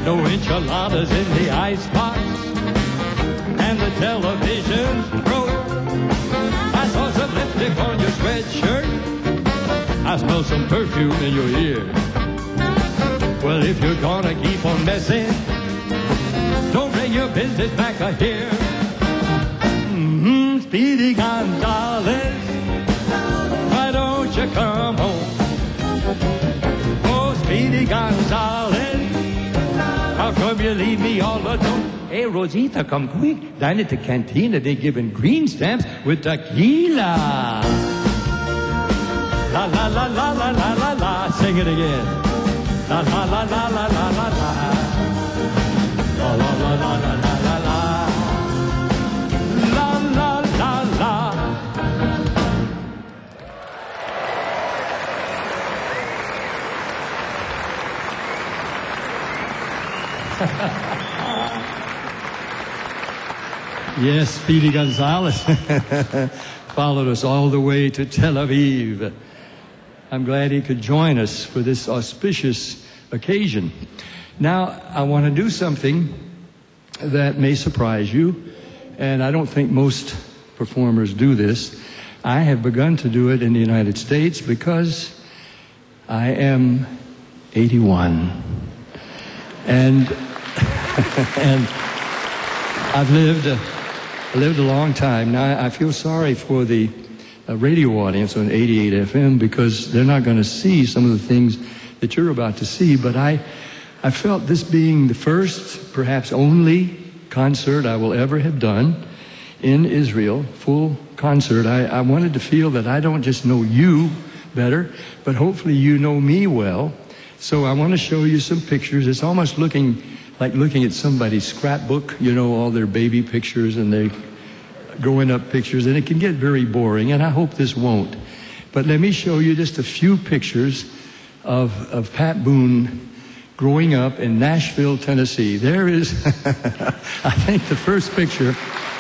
no enchiladas in the icebox, and the television's broke. I saw some lipstick on your sweatshirt, I smell some perfume in your ear. Well, if you're gonna keep on messing, don't bring your business back here. Speedy Gonzales, why don't you come home? Oh, Speedy Gonzales, how come you leave me all alone? Hey, Rosita, come quick. Down at the cantina, they're giving green stamps with tequila. La la la la la la la la. Sing it again. La la la la la la la la. La la la la la la la la. La la la la. Yes, Speedy Gonzales followed us all the way to Tel Aviv. I'm glad he could join us for this auspicious occasion. Now, I want to do something that may surprise you, and I don't think most performers do this. I have begun to do it in the United States because I am 81. And I've lived a long time. Now, I feel sorry for the radio audience on 88 FM because they're not going to see some of the things that you're about to see, but I felt this being the first, perhaps only, concert I will ever have done in Israel, full concert. I wanted to feel that I don't just know you better, but hopefully you know me well. So I want to show you some pictures. It's almost looking like looking at somebody's scrapbook, you know, all their baby pictures and their growing up pictures, and it can get very boring, and I hope this won't. But let me show you just a few pictures of Pat Boone growing up in Nashville, Tennessee. There is, I think, the first picture.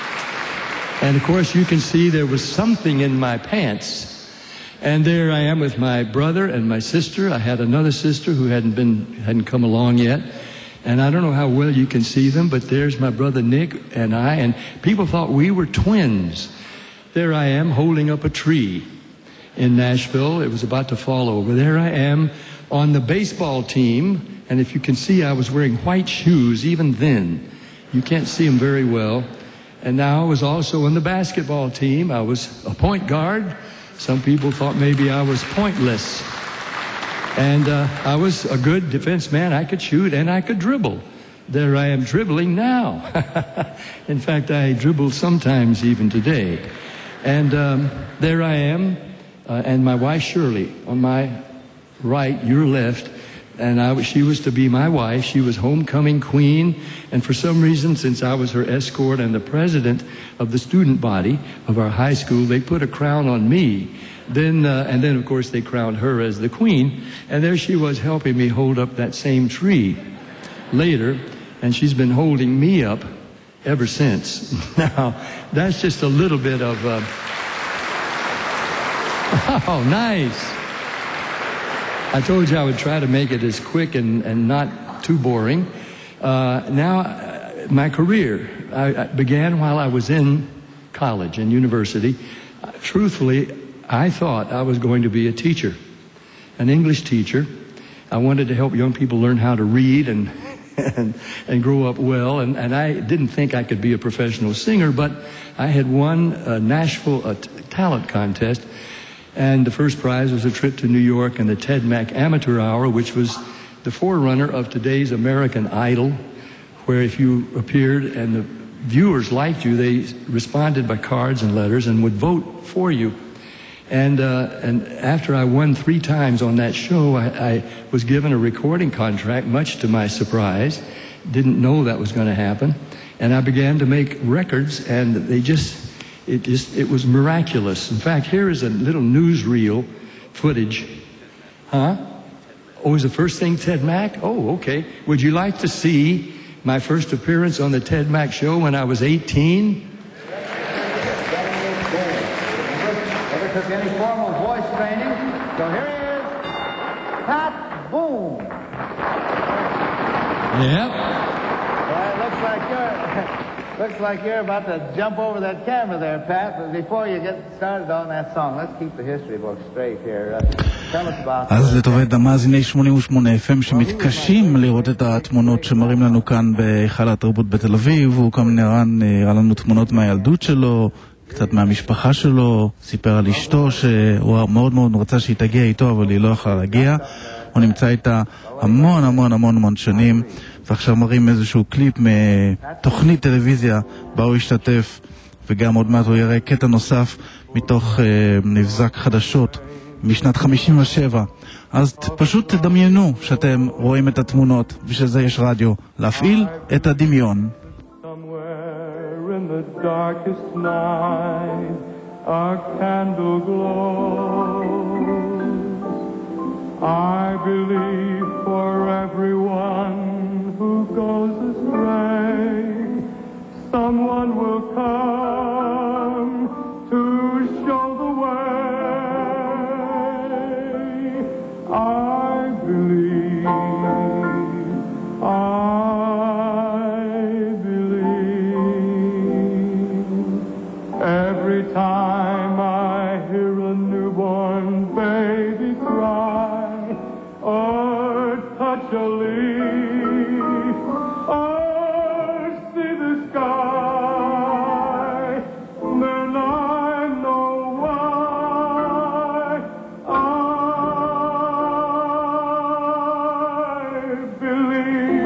And of course, you can see there was something in my pants. And there I am with my brother and my sister. I had another sister who hadn't come along yet. And I don't know how well you can see them, but there's my brother Nick and I, and people thought we were twins. There I am holding up a tree in Nashville. It was about to fall over. There I am on the baseball team, and if you can see, I was wearing white shoes even then. You can't see them very well. And now I was also on the basketball team. I was a point guard. Some people thought maybe I was pointless. And I was a good defense man. I could shoot and I could dribble. There I am dribbling now. In fact, I dribble sometimes even today. And there I am, and my wife Shirley on my right, your left. And she was to be my wife. She was homecoming queen. And for some reason, since I was her escort and the president of the student body of our high school, they put a crown on me. And then, of course, they crowned her as the queen. And there she was helping me hold up that same tree later. And she's been holding me up ever since. Now, that's just a little bit of... Oh, nice. I told you I would try to make it as quick and not too boring. Now, my career I began while I was in college and university. Truthfully, I thought I was going to be a teacher, an English teacher. I wanted to help young people learn how to read and grow up well. And I didn't think I could be a professional singer, but I had won a Nashville talent contest. And the first prize was a trip to New York and the Ted Mack Amateur Hour, which was the forerunner of today's American Idol, where if you appeared and the viewers liked you, they responded by cards and letters and would vote for you. And after I won 3 times on that show, I was given a recording contract, much to my surprise. Didn't know that was going to happen. And I began to make records, and it was miraculous. In fact, here is a little newsreel footage. Huh? Oh, is the first thing Ted Mack? Oh, okay. Would you like to see my first appearance on the Ted Mack Show when I was 18? Never took any formal voice training, so here he is, Pat Boone. Yep. Well, it looks like you're about to jump over that camera there, Pat. But before you get started on that song, let's keep the history book straight here. Tell us about... אז לטובת המאזיני 88 FM שמתקשים לראות את התמונות שמראים לנו כאן בהיכל התרבות בתל אביב, הוא כמובן הראה לנו תמונות מהילדות שלו, קצת מהמשפחה שלו, סיפר על אשתו שהוא מאוד מאוד רצה שהיא תגיע איתו, אבל היא לא יכלה להגיע. הוא נמצא איתה המון שנים, ועכשיו מראים איזשהו קליפ מתוכנית טלוויזיה בה הוא השתתף, וגם עוד מעט הוא יראה קטע נוסף מתוך נבזק חדשות משנת 57. אז פשוט תדמיינו שאתם רואים את התמונות, ושזה יש רדיו. להפעיל את הדמיון. Somewhere in the darkest night, a candle glows. I believe for everyone who goes astray, someone will come to show the way. I believe, every time I hear a newborn baby cry, or touch a leaf, or see the sky, then I know why I believe.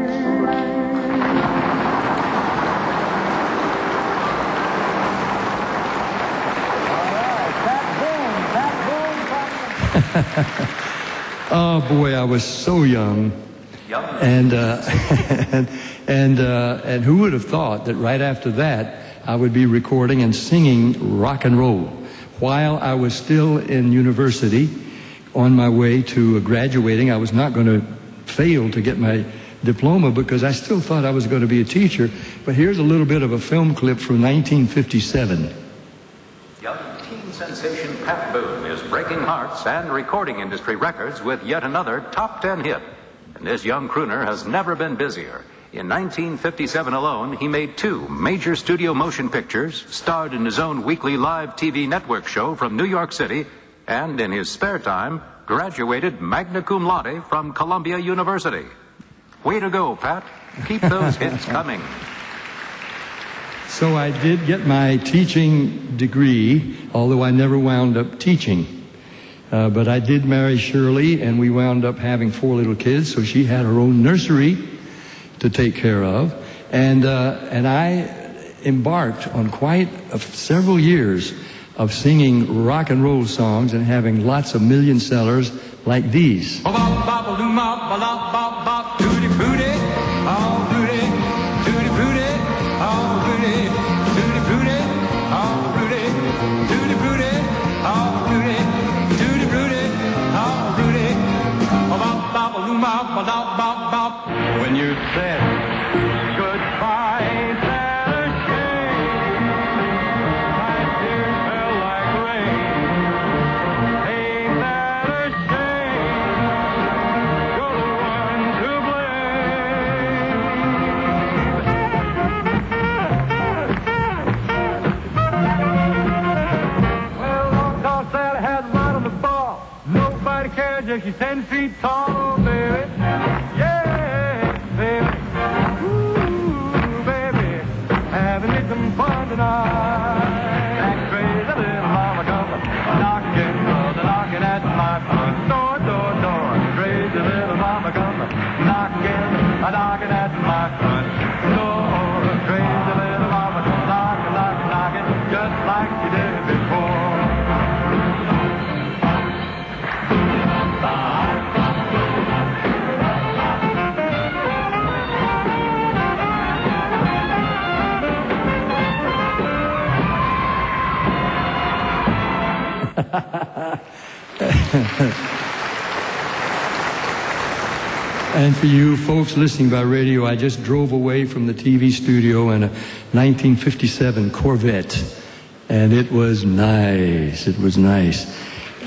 Oh boy, I was so young, and and who would have thought that right after that I would be recording and singing rock and roll while I was still in university on my way to graduating. I was not going to fail to get my diploma because I still thought I was going to be a teacher. But here's a little bit of a film clip from 1957. Young teen sensation Pat Boone is breaking hearts and recording industry records with yet another top 10 hit. And this young crooner has never been busier. In 1957 alone, he made 2 major studio motion pictures, starred in his own weekly live TV network show from New York City, and in his spare time, graduated magna cum laude from Columbia University. Way to go, Pat. Keep those hits coming. So I did get my teaching degree, although I never wound up teaching. But I did marry Shirley, and we wound up having 4 little kids, so she had her own nursery to take care of. And I embarked on quite several years of singing rock and roll songs and having lots of million sellers like these. When you said goodbye, that a shame. My tears fell like rain. Ain't that a shame? You're the one to blame. Well, long tall Sally had the right on the ball. Nobody cared, just she's 10 feet tall, baby. That crazy little mama come knocking at my front door. Crazy little mama come knocking at my front door. Crazy little mama come knocking, just like she did before. And for you folks listening by radio, I just drove away from the TV studio in a 1957 Corvette. And it was nice. It was nice.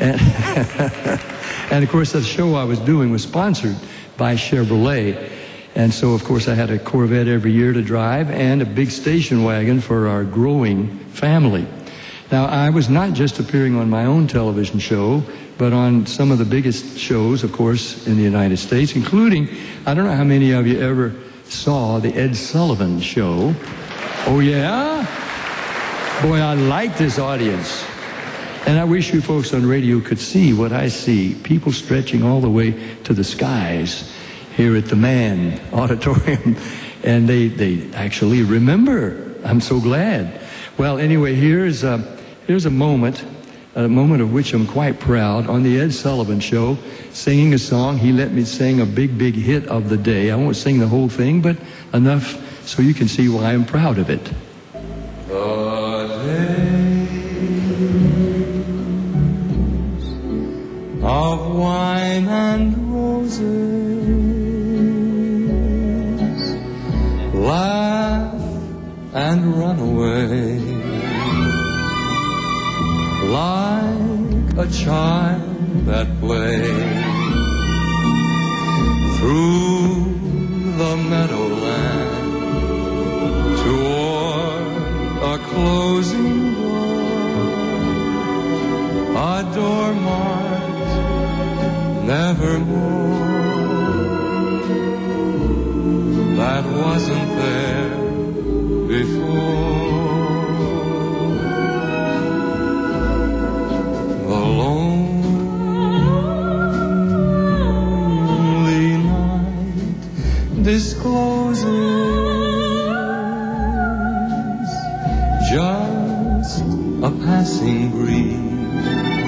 And of course, the show I was doing was sponsored by Chevrolet. And so, of course, I had a Corvette every year to drive and a big station wagon for our growing family. Now, I was not just appearing on my own television show, but on some of the biggest shows, of course, in the United States, including, I don't know how many of you ever saw the Ed Sullivan Show. Oh, yeah? Boy, I like this audience. And I wish you folks on radio could see what I see. People stretching all the way to the skies here at the Mann Auditorium. And they actually remember. I'm so glad. Well, anyway, here's a moment of which I'm quite proud. On the Ed Sullivan Show, singing a song. He let me sing a big, big hit of the day. I won't sing the whole thing, but enough so you can see why I'm proud of it. The days of wine and roses, laugh and run away, like a child at play, through the meadowland toward a closing door, a door marked nevermore. That wasn't there before. The lonely night discloses just a passing breeze,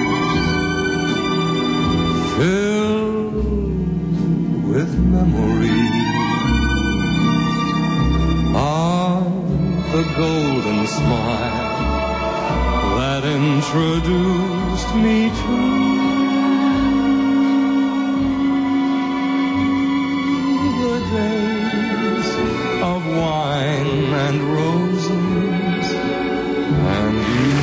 filled with memories of the golden smile that introduced me to the days of wine and roses and you.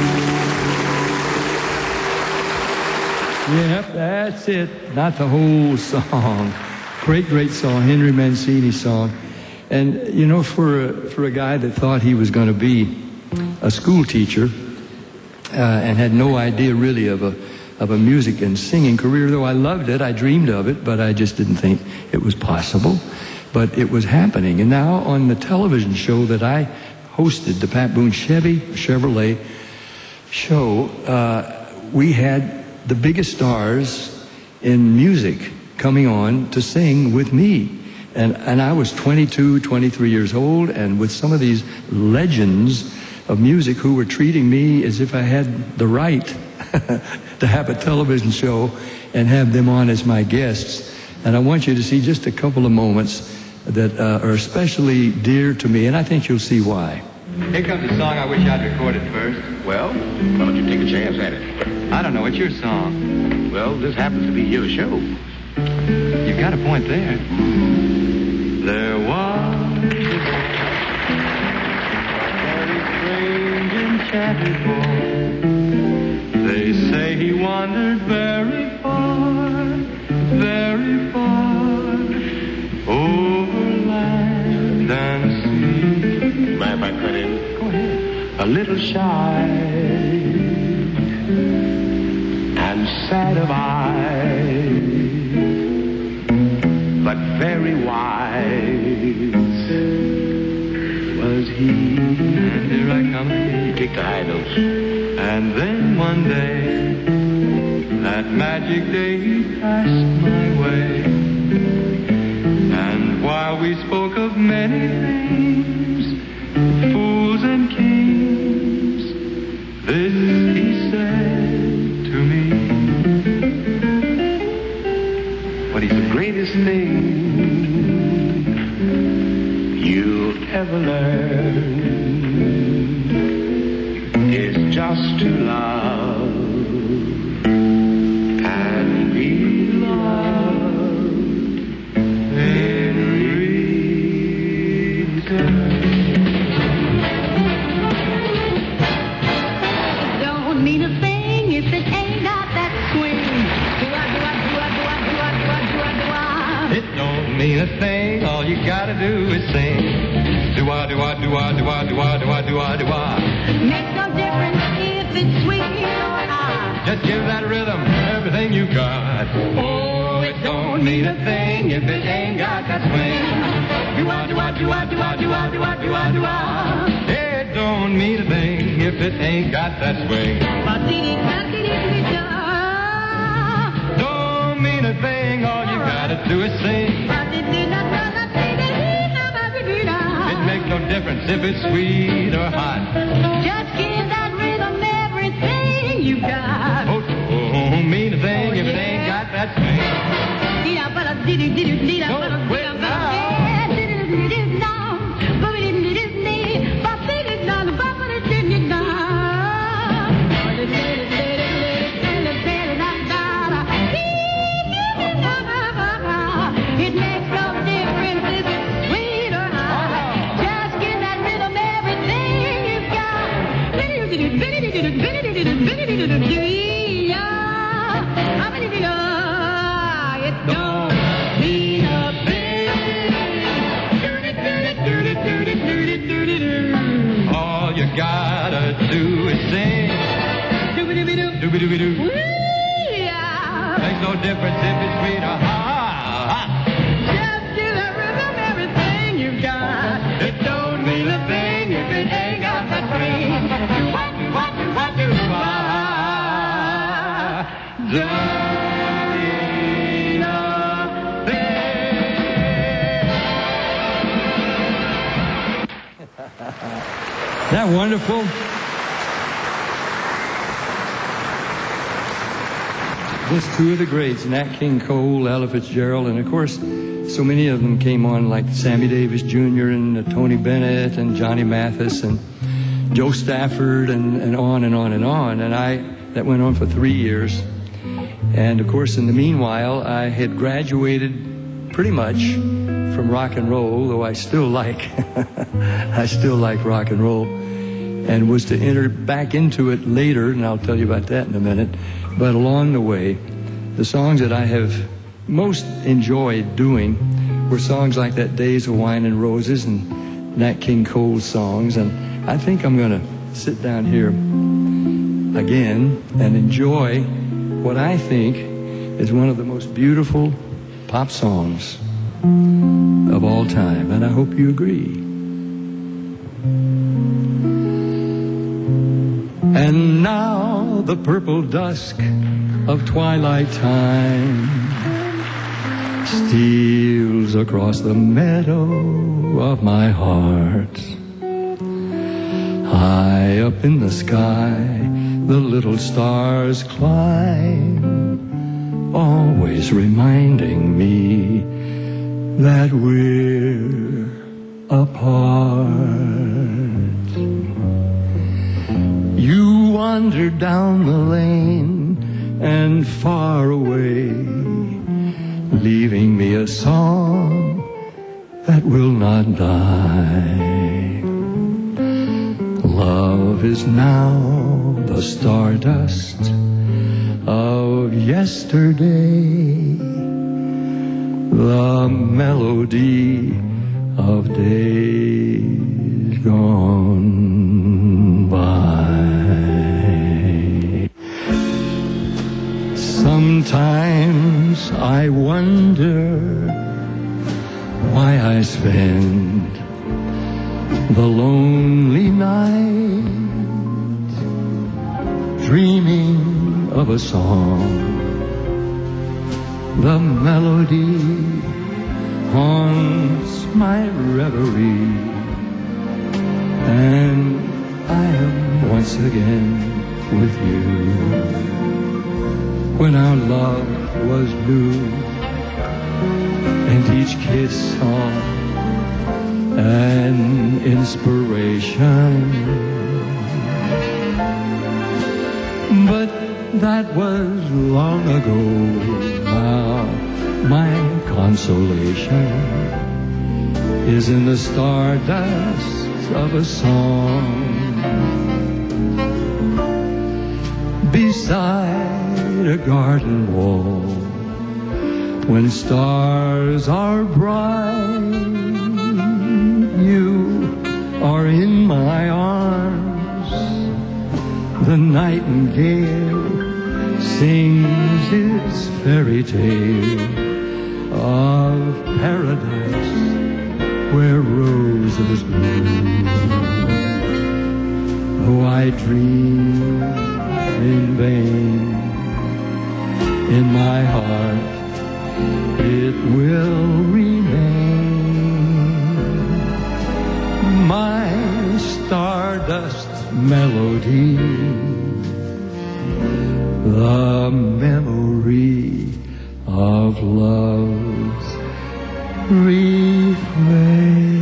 Yep, that's it. Not the whole song. Great, great song. Henry Mancini song. And, you know, for a guy that thought he was going to be a school teacher and had no idea really of a music and singing career, though I loved it, I dreamed of it, but I just didn't think it was possible. But it was happening. And now on the television show that I hosted, the Pat Boone Chevrolet show, we had the biggest stars in music coming on to sing with me. And I was 22, 23 years old, and with some of these legends of music who were treating me as if I had the right to have a television show and have them on as my guests. And I want you to see just a couple of moments that are especially dear to me, and I think you'll see why. Here comes a song I wish I'd recorded first. Well, why don't you take a chance at it? I don't know. It's your song. Well, this happens to be your show. You've got a point there. There was a very strange, enchanted boy. They say he wandered very far, over land and sea. Mind if I cut in? Go ahead. A little shy and sad of eye, but very wise was he. And here I come again. You take the high notes. And then one day, that magic day, he passed my way. And while we spoke of many things, fools and kings, this he said to me: What is the greatest thing you'll ever learn is just to love and be loved in return. It don't mean a thing if it ain't got that swing. It don't mean a thing thing, all you gotta do is sing. Do-wah, do-wah, do-wah, do-wah, do-wah, do-wah, do-wah, do-wah. Makes no difference if it's sweet or hot. Just give that rhythm everything you got. Oh, it don't mean a thing if it ain't got that swing. Do-wah, do-wah, do-wah, do-wah, do-wah, do-wah, do-wah, do-wah. It don't mean a thing if it ain't got that swing. Don't mean a thing, all you gotta do is sing. It makes no difference if it's sweet or hot. Just give that rhythm everything you got. Oh, don't mean a thing if it ain't got that swing. Don't quit now. It makes no difference if it's sweet or hot. Just give that rhythm everything you've got. It don't mean a thing. All you gotta do is sing. Dooby-dooby-doo. Makes no difference if it's sweet or hot. Just give that rhythm everything you've got. It don't mean a thing if it ain't got that swing. Do-wah, do-wah, do-wah, do-wah. Don't mean a thing. That wonderful? Just two of the greats, Nat King Cole, Ella Fitzgerald, and of course, so many of them came on, like Sammy Davis Jr. and Tony Bennett and Johnny Mathis and Joe Stafford and on and on and on. And that went on for 3 years. And of course, in the meanwhile, I had graduated pretty much from rock and roll, though I still like rock and roll, and was to enter back into it later, and I'll tell you about that in a minute. But along the way, the songs that I have most enjoyed doing were songs like that Days of Wine and Roses and Nat King Cole's songs. And I think I'm going to sit down here again and enjoy what I think is one of the most beautiful pop songs of all time. And I hope you agree. And now the purple dusk of twilight time steals across the meadow of my heart. High up in the sky, the little stars climb, always reminding me that we're apart. You wandered down the lane and far away, leaving me a song that will not die. Love is now the stardust of yesterday, the melody of days gone by. Sometimes I wonder why I spend the lonely night dreaming of a song. The melody haunts my reverie, and I am once again with you. When our love was new, and each kiss song an inspiration. But that was long ago. Now my consolation is in the stardust of a song beside a garden wall when stars are bright, you are in my arms. The nightingale sings its fairy tale of paradise where roses bloom. Though I dream in vain, in my heart it will remain, my stardust melody, the memory of love's refrain.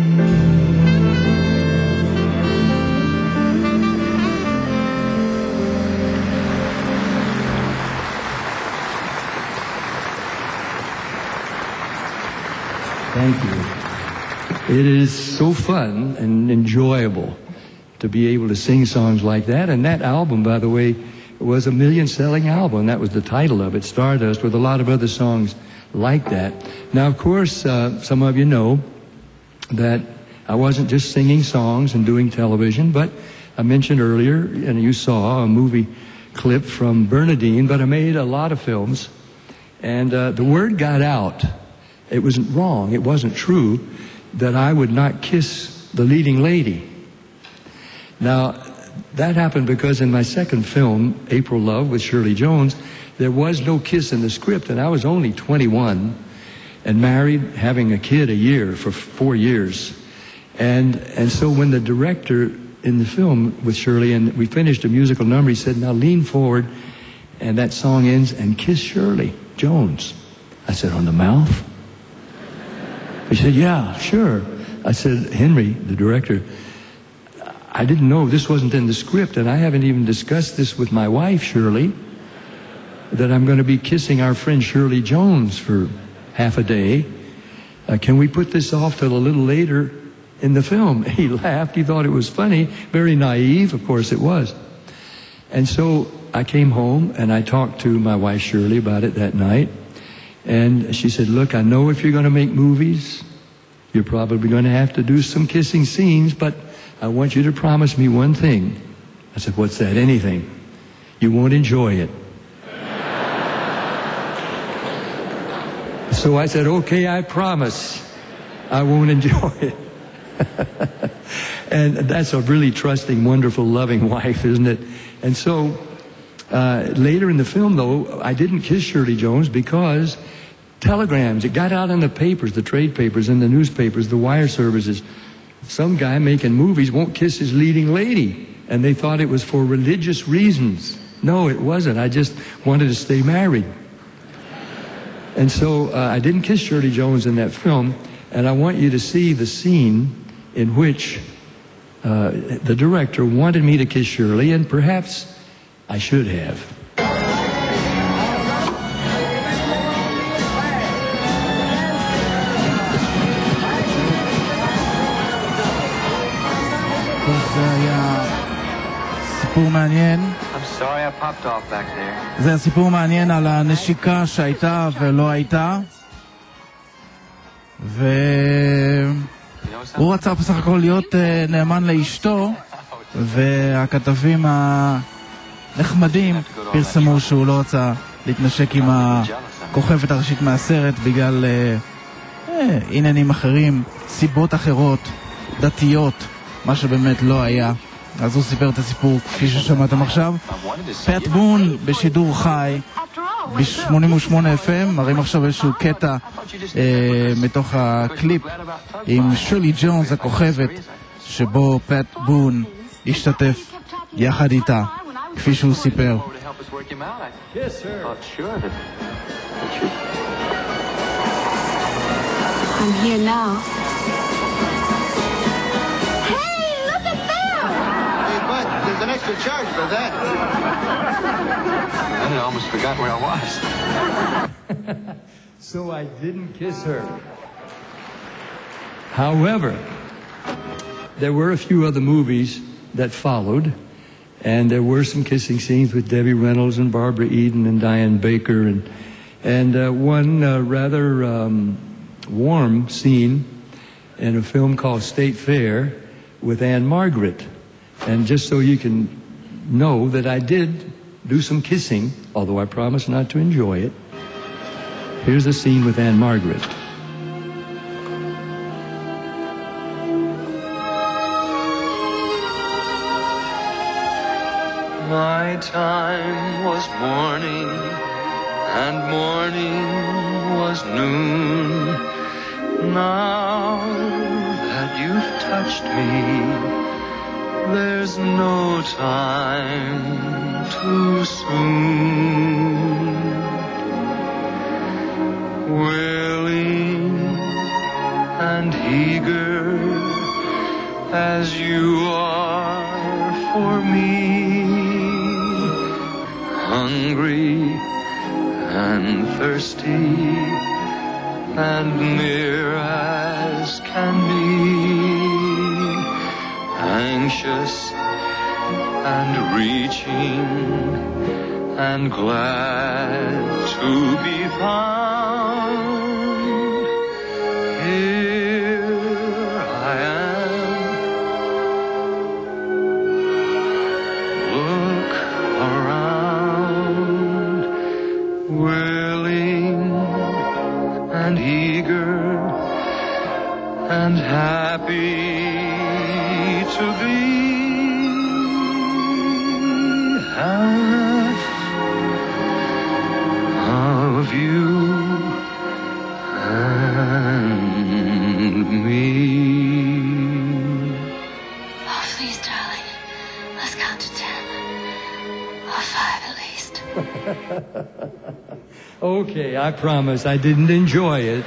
Thank you. It is so fun and enjoyable to be able to sing songs like that. And that album, by the way, was a million-selling album. That was the title of it, Stardust, with a lot of other songs like that. Now, of course, some of you know that I wasn't just singing songs and doing television, but I mentioned earlier, and you saw a movie clip from Bernadine, but I made a lot of films, and the word got out. It wasn't wrong, it wasn't true, that I would not kiss the leading lady. Now, that happened because in my second film, April Love with Shirley Jones, there was no kiss in the script, and I was only 21 and married, having a kid a year for 4 years. And so when the director in the film with Shirley, and we finished a musical number, he said, now lean forward, and that song ends, and kiss Shirley Jones. I said, on the mouth? He said, yeah, sure. I said, Henry, the director, I didn't know this wasn't in the script, and I haven't even discussed this with my wife, Shirley, that I'm going to be kissing our friend Shirley Jones for half a day. Can we put this off till a little later in the film? He laughed. He thought it was funny. Very naive, of course it was. And so I came home, and I talked to my wife, Shirley, about it that night. And she said, look, I know if you're going to make movies, you're probably going to have to do some kissing scenes, but I want you to promise me one thing. I said, what's that? Anything. You won't enjoy it. So I said, okay, I promise I won't enjoy it. And that's a really trusting, wonderful, loving wife, isn't it? And so later in the film, though, I didn't kiss Shirley Jones because telegrams, it got out in the papers, the trade papers and the newspapers, the wire services. Some guy making movies won't kiss his leading lady, and they thought it was for religious reasons. No, it wasn't. I just wanted to stay married. And so I didn't kiss Shirley Jones in that film, and I want you to see the scene in which the director wanted me to kiss Shirley, and perhaps I should have. זה היה סיפור מעניין. I'm sorry I popped off back there. זה היה סיפור מעניין על הנשיקה שהייתה ולא הייתה. והוא רצה בסך הכל להיות נאמן לאשתו, והכתבים הנחמדים פרסמו שהוא לא רצה להתנשק עם הכוכבת הראשית מהסרט בגלל עניינים אחרים, סיבות אחרות, דתיות, מה שבאמת לא היה. אז הוא סיפר את הסיפור כפי ששמעתם עכשיו. פט בון בשידור חי ב-88 FM, מראים עכשיו איזשהו קטע מתוך הקליפ עם שולי ג'ונס הכוכבת, שבו פט בון השתתף יחד איתה, כפי שהוא סיפר. I'm here now. There's an extra charge for that. I almost forgot where I was. So I didn't kiss her. However, there were a few other movies that followed, and there were some kissing scenes with Debbie Reynolds and Barbara Eden and Diane Baker And one rather warm scene in a film called State Fair with Anne Margaret. And just so you can know that I did do some kissing, although I promised not to enjoy it. Here's a scene with Anne Margaret. My time was morning, and morning was noon. Now that you've touched me, there's no time too soon. Willing and eager as you are for me, hungry and thirsty and near as can be, anxious and reaching and glad to be found. Here I am. Look around, willing and eager and happy to be half of you and me. Oh, please, darling, let's count to 10 or 5 at least. Okay, I promise I didn't enjoy it.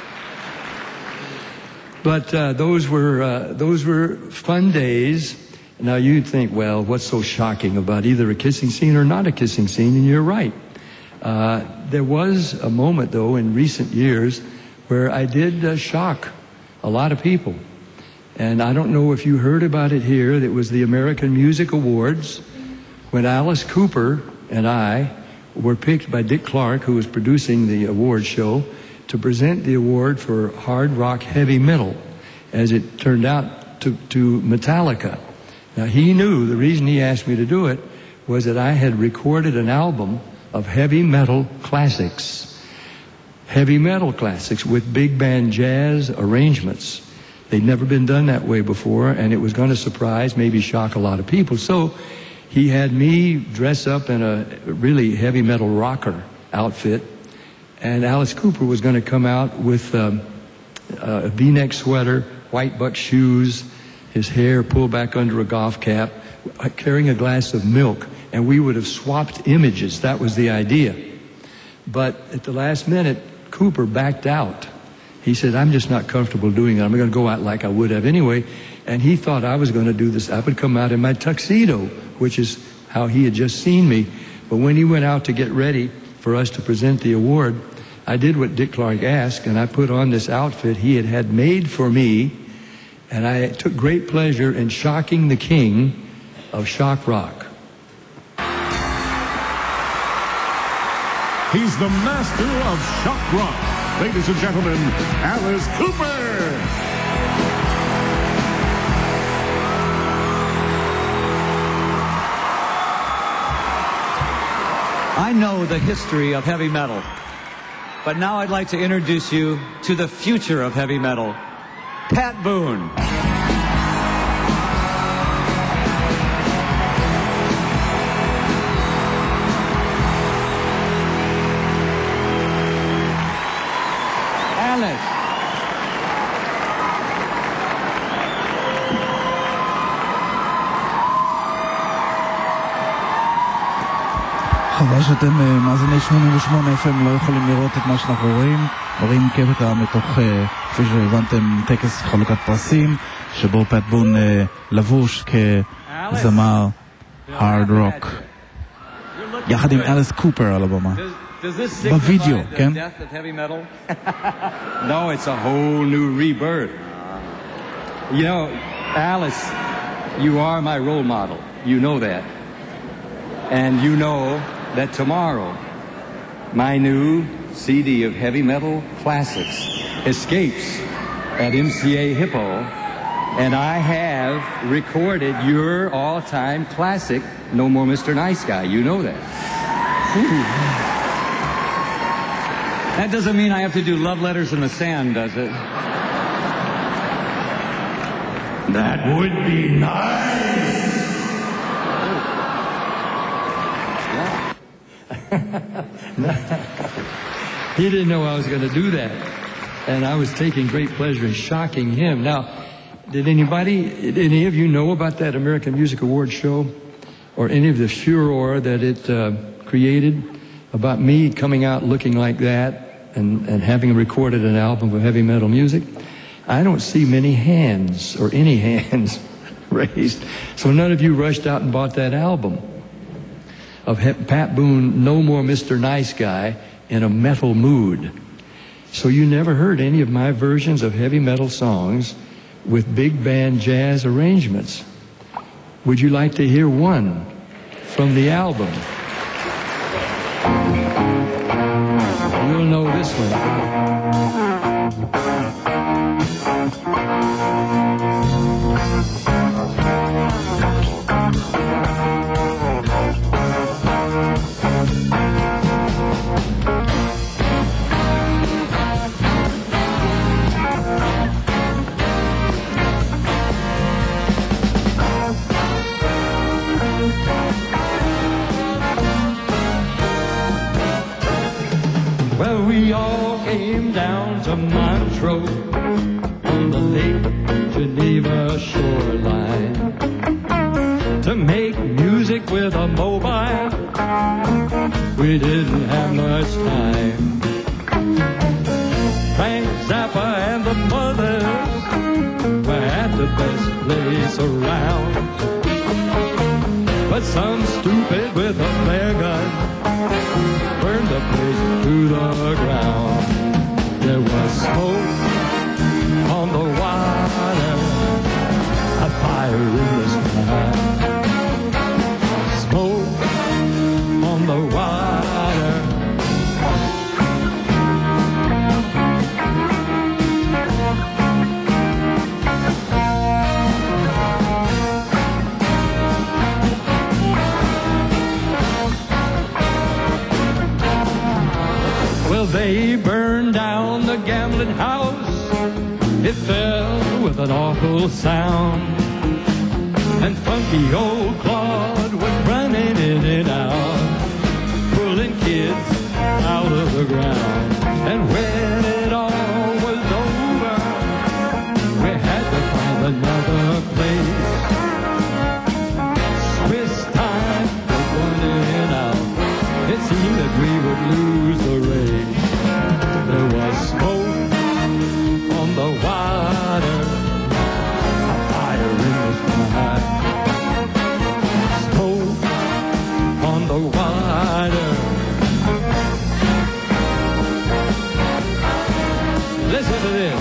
But those were fun days. Now you'd think, well, what's so shocking about either a kissing scene or not a kissing scene? And you're right. There was a moment, though, in recent years where I did shock a lot of people. And I don't know if you heard about it here. It was the American Music Awards when Alice Cooper and I were picked by Dick Clark, who was producing the award show, to present the award for hard rock heavy metal, as it turned out to Metallica. Now, he knew the reason he asked me to do it was that I had recorded an album of heavy metal classics. Heavy metal classics with big band jazz arrangements. They'd never been done that way before, and it was going to surprise, maybe shock a lot of people. So he had me dress up in a really heavy metal rocker outfit, and Alice Cooper was going to come out with a V-neck sweater, white buck shoes, his hair pulled back under a golf cap, carrying a glass of milk, and we would have swapped images. That was the idea. But at the last minute, Cooper backed out. He said, I'm just not comfortable doing it. I'm going to go out like I would have anyway. And he thought I was going to do this. I would come out in my tuxedo, which is how he had just seen me. But when he went out to get ready for us to present the award, I did what Dick Clark asked, and I put on this outfit he had made for me, and I took great pleasure in shocking the king of shock rock. He's the master of shock rock. Ladies and gentlemen, Alice Cooper! I know the history of heavy metal, but now I'd like to introduce you to the future of heavy metal, Pat Boone. Alice. חבל שאתם מאזיני 88 FM לא יכולים לראות את מה שאנחנו רואים קטע מתוך, כפי שהבנתם, טקס חלוקת פרסים, שבו פט בון לבוש כזמר hard rock, יחד עם אליס קופר על הבמה. בווידאו, כן? No, it's a whole new rebirth. You know, Alice, you are my role model. You know that. And you know that tomorrow, my new CD of heavy metal classics, Escapes, at MCA Hippo, and I have recorded your all-time classic, No More Mr. Nice Guy. You know that. That doesn't mean I have to do Love Letters in the Sand, does it? That would be nice. He didn't know I was going to do that. And I was taking great pleasure in shocking him. Now, did any of you know about that American Music Awards show? Or any of the furor that it created about me coming out looking like that and having recorded an album of heavy metal music? I don't see many hands or any hands raised. So none of you rushed out and bought that album of Pat Boone, No More Mr. Nice Guy, in a metal mood. So you never heard any of my versions of heavy metal songs with big band jazz arrangements. Would you like to hear one from the album? You'll know this one. Well, we all came down to Montreux on the Lake Geneva shoreline to make music with a mobile. We didn't have much time. Frank Zappa and the Mothers were at the best place around. But some stupid with a flare gun burned the place to the ground. There was smoke on the water, a fire in the sky. Smoke on the water. Well, they burned down the gambling house. It fell with an awful sound. And funky old Claude was running in and out, pulling kids out of the ground. And when it all was over, we had to find another place. Swiss time was running out. It seemed that we would lose the race. There was smoke on the water, a fire in the sky. Smoke on the water. Listen to this.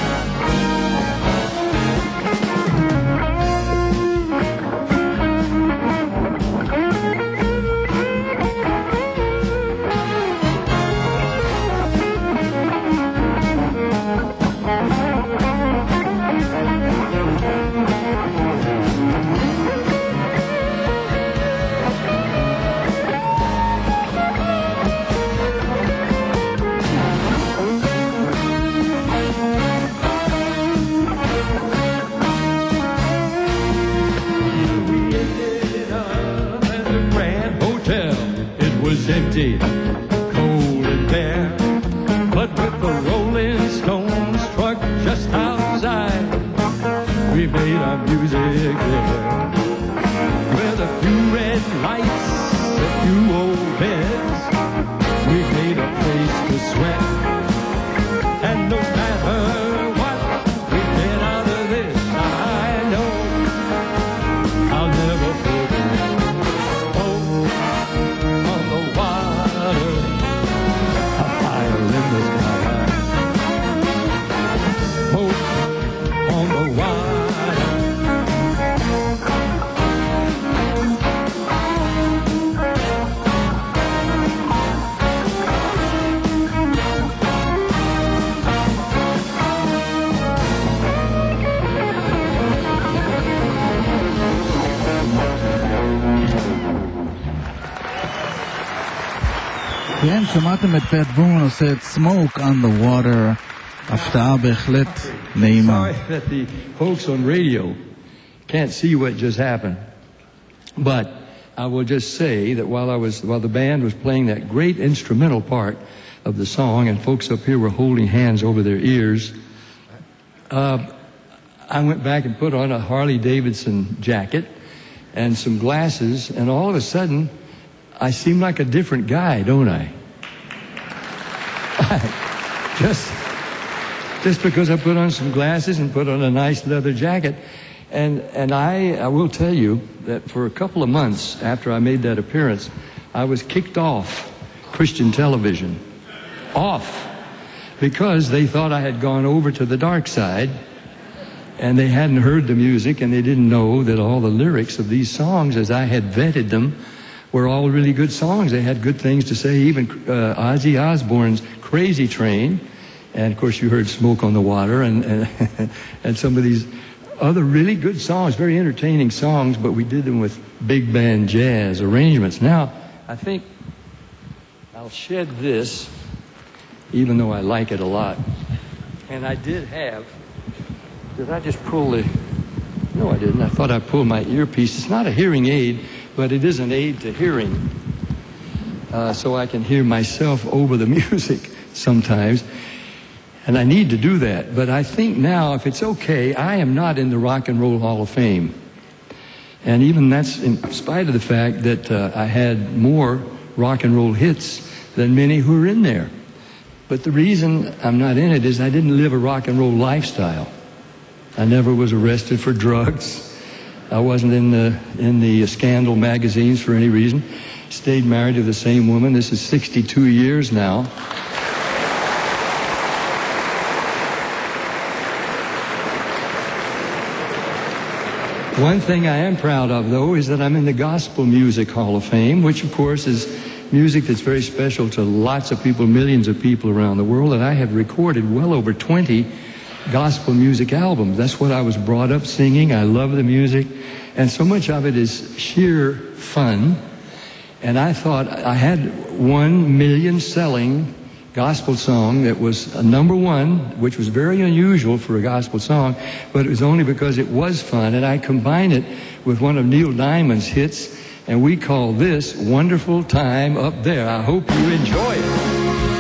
Empty, cold and bare, but with the Rolling Stones truck just outside, we made our music there. With a few red lights, a few old beds, we made a place to sweat. And no matter what we get out of this, I know I'll never forget. Oh, on the water, a fire in the sky. Smoke on the water. כן, שמעתם את פט בון עושה את Smoke on the Water, הפתעה בהחלט נעימה. Sorry that the folks on radio can't see what just happened, but I will just say that while the band was playing that great instrumental part of the song, and folks up here were holding hands over their ears, I went back and put on a Harley Davidson jacket and some glasses, and all of a sudden, I seem like a different guy, don't I? Just because I put on some glasses and put on a nice leather jacket. And I will tell you that for a couple of months after I made that appearance, I was kicked off Christian television. Off. Because they thought I had gone over to the dark side, and they hadn't heard the music, and they didn't know that all the lyrics of these songs, as I had vetted them, were all really good songs. They had good things to say. Even Ozzy Osbourne's Crazy Train, and of course you heard Smoke on the Water, and some of these other really good songs, very entertaining songs, but we did them with big band jazz arrangements. Now, I think I'll shed this, even though I like it a lot. And I did I just pull no I didn't, I thought I pulled my earpiece. It's not a hearing aid, but it is an aid to hearing. So I can hear myself over the music sometimes. And I need to do that. But I think now, if it's okay, I am not in the Rock and Roll Hall of Fame. And even that's in spite of the fact that I had more rock and roll hits than many who are in there. But the reason I'm not in it is I didn't live a rock and roll lifestyle. I never was arrested for drugs. I wasn't in the scandal magazines for any reason. Stayed married to the same woman. This is 62 years now. One thing I am proud of, though, is that I'm in the Gospel Music Hall of Fame, which, of course, is music that's very special to lots of people, millions of people around the world, and I have recorded well over 20 gospel music albums. That's what I was brought up singing. I love the music, and so much of it is sheer fun. And I thought I had 1 million selling gospel song that was a #1, which was very unusual for a gospel song, but it was only because it was fun. And I combined it with one of Neil Diamond's hits, and we call this Wonderful Time Up There. I hope you enjoy it.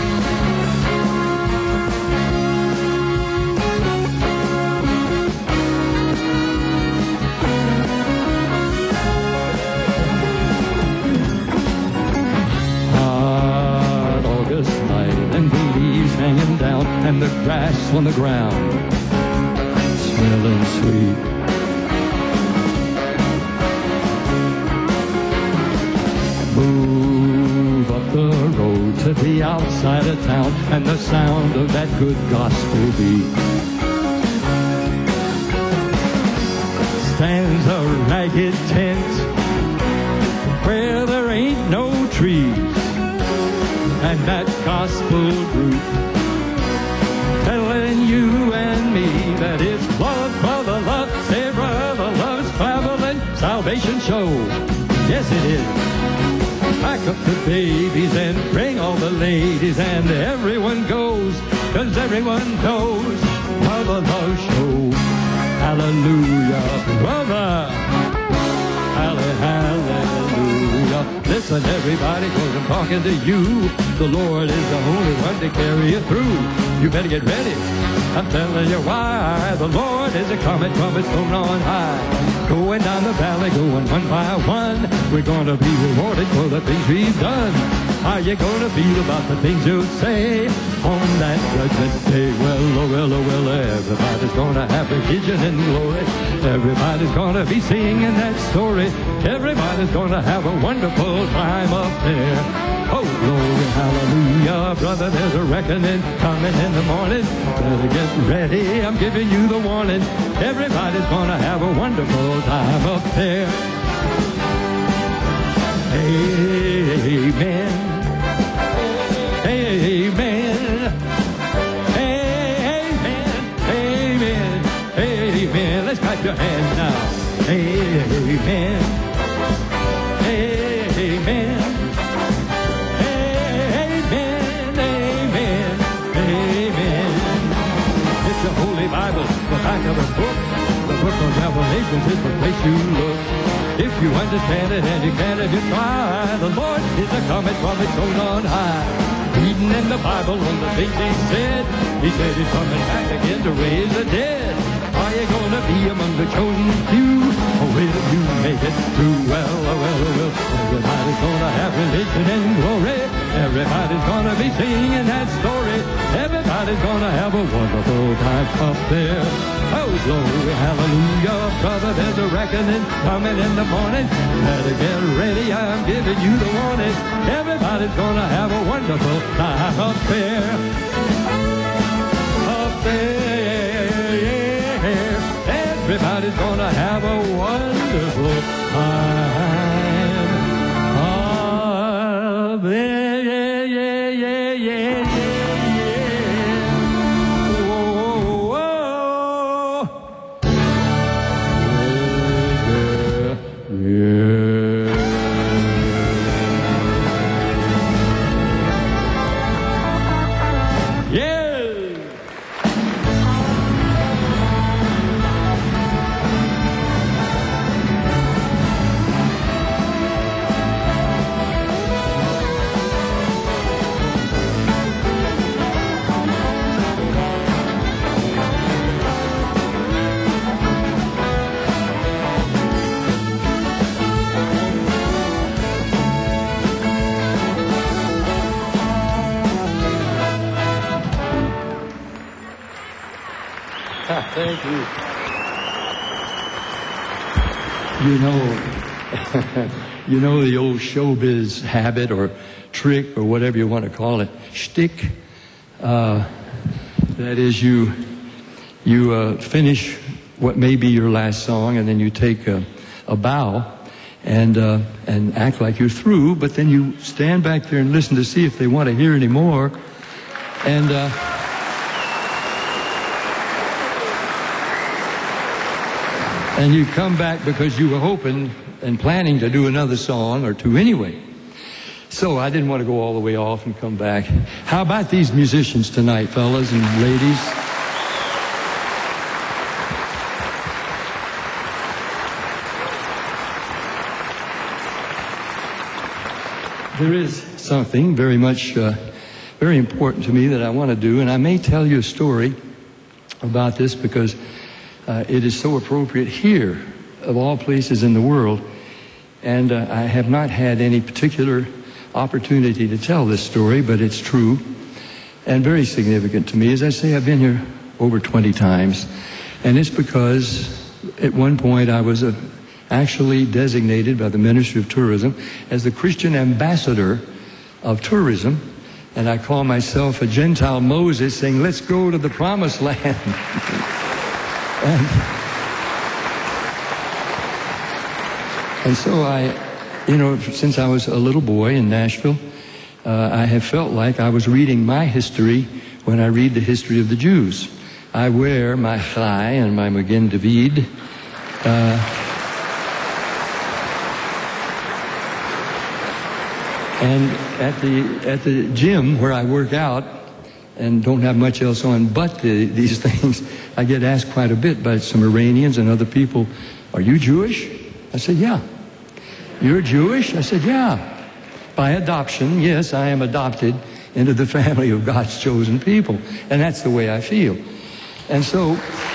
And the grass on the ground, smelling sweet. Move up the road to the outside of town, and the sound of that good gospel beat. Stands a ragged tent where there ain't no trees, and that gospel group telling you and me that it's love, brother, love, say brother, love's traveling salvation show. Yes, it is. Pack up the babies and bring all the ladies, and everyone goes, 'cause everyone knows Brother Love Show. Hallelujah, brother. Hallelujah. Listen, everybody, 'cause I'm talking to you. The Lord is the only one to carry you through. You better get ready. I'm telling you why. The Lord is a coming from his throne on high. Going down the valley, going one by one. We're going to be rewarded for the things we've done. How you going to feel about the things you say on that judgment day? Well, oh, well, oh, well, everybody's going to have vision and glory. Everybody's going to be singing that story. Everybody's going to have a wonderful time up there. Oh, glory, hallelujah, brother, there's a reckoning coming in the morning. Better get ready, I'm giving you the warning. Everybody's gonna have a wonderful time up there. Amen. Amen. Amen. Amen. Amen. Let's clap your hands now. Amen. Amen. of a book. The book of Revelations is the place you look. If you understand it and you can if you try, the Lord is a coming from his throne on high. Reading in the Bible on the things he said he's coming back again to raise the dead. Are you gonna be among the chosen few, or will you make it through? Well, everybody's gonna have religion and glory. Everybody's gonna be singing that story. Everybody's gonna have a wonderful time up there. Oh, glory, hallelujah, brother, there's a reckoning coming in the morning. Better get ready, I'm giving you the warning. Everybody's gonna have a wonderful time up there. Up there, yeah. Everybody's gonna have a wonderful time up there, yeah. Thank you. You know the old showbiz habit or trick or whatever you want to call it, shtick. That is, you finish what may be your last song, and then you take a bow and act like you're through, but then you stand back there and listen to see if they want to hear any more, and you come back because you were hoping and planning to do another song or two anyway. So I didn't want to go all the way off and come back. How about these musicians tonight, fellas and ladies? There is something very important to me that I want to do, and I may tell you a story about this because it is so appropriate here, of all places in the world, and I have not had any particular opportunity to tell this story, but it's true and very significant to me. As I say, I've been here over 20 times, and it's because at one point I was actually designated by the Ministry of Tourism as the Christian ambassador of tourism, and I call myself a Gentile Moses, saying, let's go to the promised land. And so since I was a little boy in Nashville, I have felt like I was reading my history when I read the history of the Jews. I wear my chai and my Magen David. And at the gym where I work out and don't have much else on but these things, I get asked quite a bit by some Iranians and other people, are you Jewish? I said, yeah. You're Jewish? I said, yeah. By adoption, yes, I am adopted into the family of God's chosen people. And that's the way I feel. And so,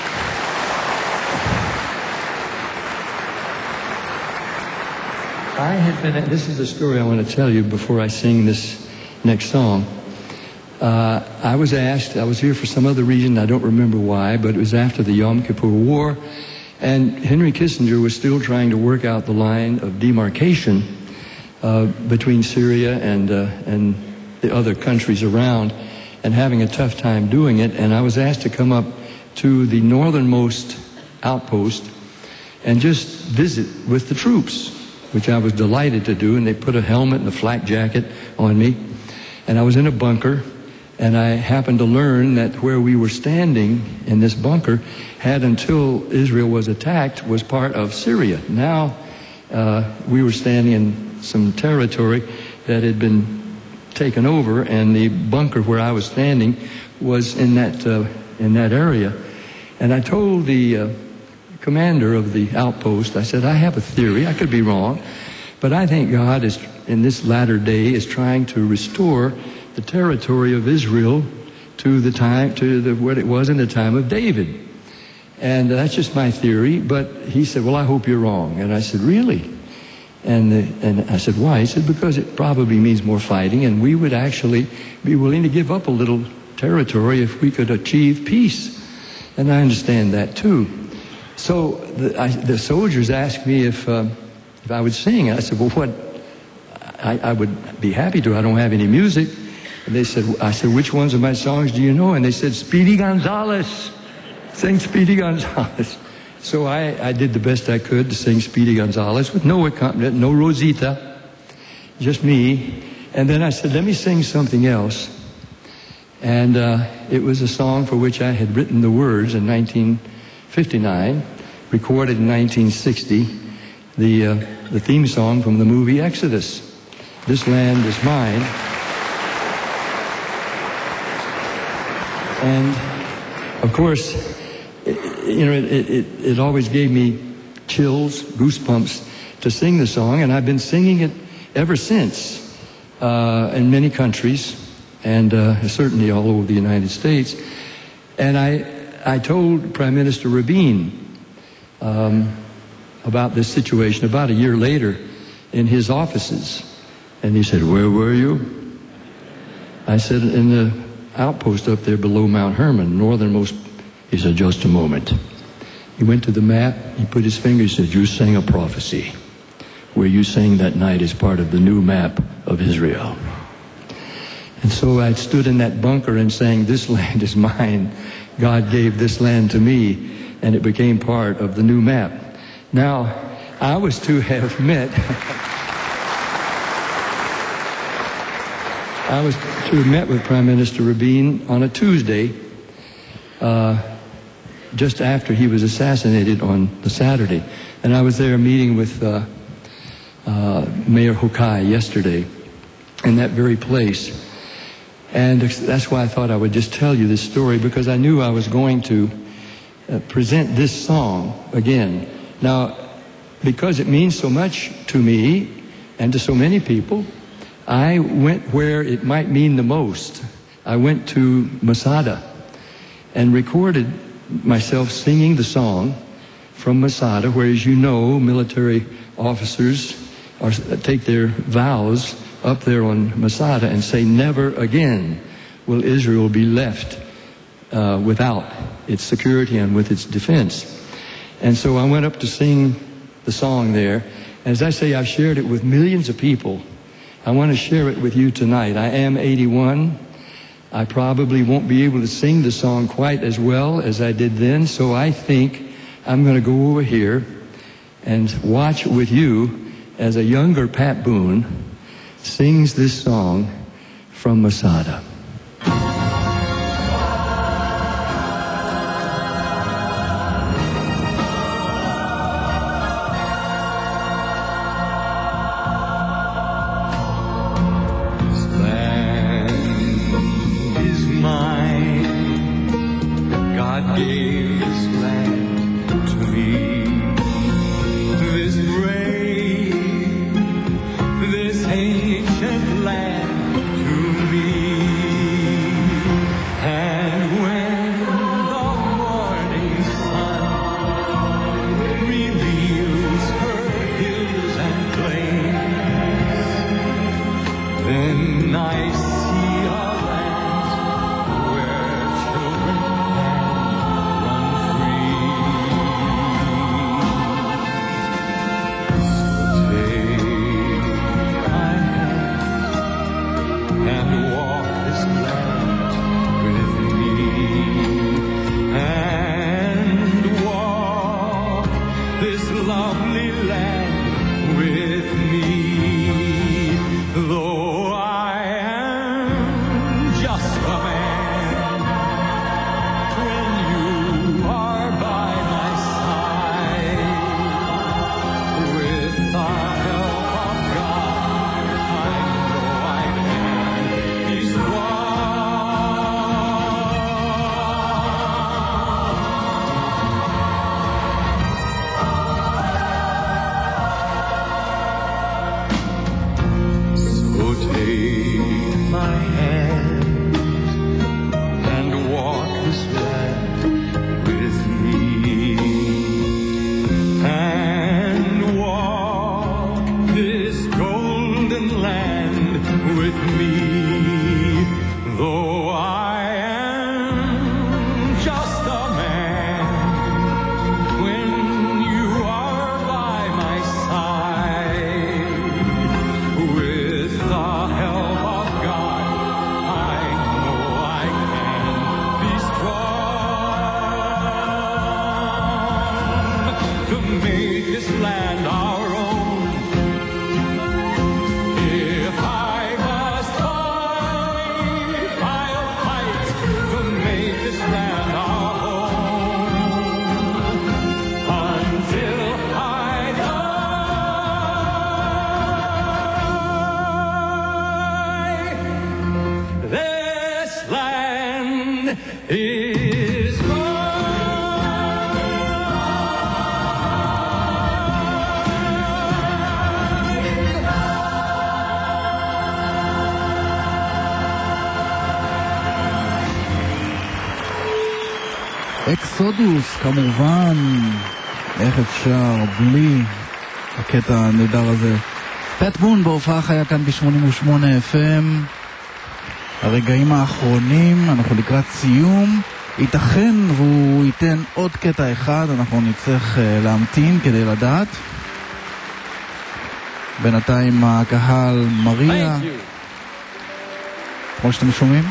this is a story I want to tell you before I sing this next song. I was asked, I was here for some other reason, I don't remember why, but it was after the Yom Kippur War, and Henry Kissinger was still trying to work out the line of demarcation between Syria and the other countries around, and having a tough time doing it. And I was asked to come up to the northernmost outpost and just visit with the troops, which I was delighted to do. And they put a helmet and a flak jacket on me, and I was in a bunker. And I happened to learn that where we were standing in this bunker had, until Israel was attacked, was part of Syria. Now we were standing in some territory that had been taken over, and the bunker where I was standing was in that area. And I told the commander of the outpost, I said, I have a theory, I could be wrong, but I think God is, in this latter day, is trying to restore the territory of Israel to the time, what it was in the time of David. And that's just my theory, but he said, well, I hope you're wrong. And I said, really? And I said, why? He said, because it probably means more fighting, and we would actually be willing to give up a little territory if we could achieve peace. And I understand that too. So the soldiers asked me if I would sing. I said, well, what? I would be happy to. I don't have any music. And I said, which ones of my songs do you know? And they said, Speedy Gonzales. Sing Speedy Gonzales. So I did the best I could to sing Speedy Gonzales with no accompaniment, no Rosita, just me. And then I said, let me sing something else. And it was a song for which I had written the words in 1959, recorded in 1960, the theme song from the movie Exodus. This land is mine. And of course, it always gave me chills, goosebumps to sing the song, and I've been singing it ever since in many countries, and certainly all over the United States. And I told Prime Minister Rabin about this situation about a year later in his offices. And he said, where were you? I said, in the outpost up there below Mount Hermon, northernmost. He said, just a moment. He went to the map, he put his finger, he said, you sang a prophecy. Where you sang that night is part of the new map of Israel. And so I stood in that bunker and sang, this land is mine. God gave this land to me, and it became part of the new map. Now, I was to have met with Prime Minister Rabin on a Tuesday, just after he was assassinated on the Saturday. And I was there meeting with Mayor Hokai yesterday in that very place. And that's why I thought I would just tell you this story, because I knew I was going to present this song again. Now, because it means so much to me and to so many people, I went where it might mean the most. I went to Masada and recorded myself singing the song from Masada, where, as you know, military officers take their vows up there on Masada and say, never again will Israel be left without its security and with its defense. And so I went up to sing the song there. As I say, I've shared it with millions of people. I want to share it with you tonight. I am 81. I probably won't be able to sing the song quite as well as I did then, so I think I'm going to go over here and watch with you as a younger Pat Boone sings this song from Masada. to make this land our own. If I must fight, I'll fight to make this land our home. Until I die, this land is mine. אקסודוס, כמובן, איך אפשר בלי הקטע הנהדר הזה. פט בון בהופעה חיה כאן ב-88 FM. הרגעים האחרונים, אנחנו לקראת סיום. ייתכן והוא ייתן עוד קטע אחד, אנחנו נצטרך להמתין כדי לדעת. בינתיים הקהל מריע, כמו שאתם שומעים.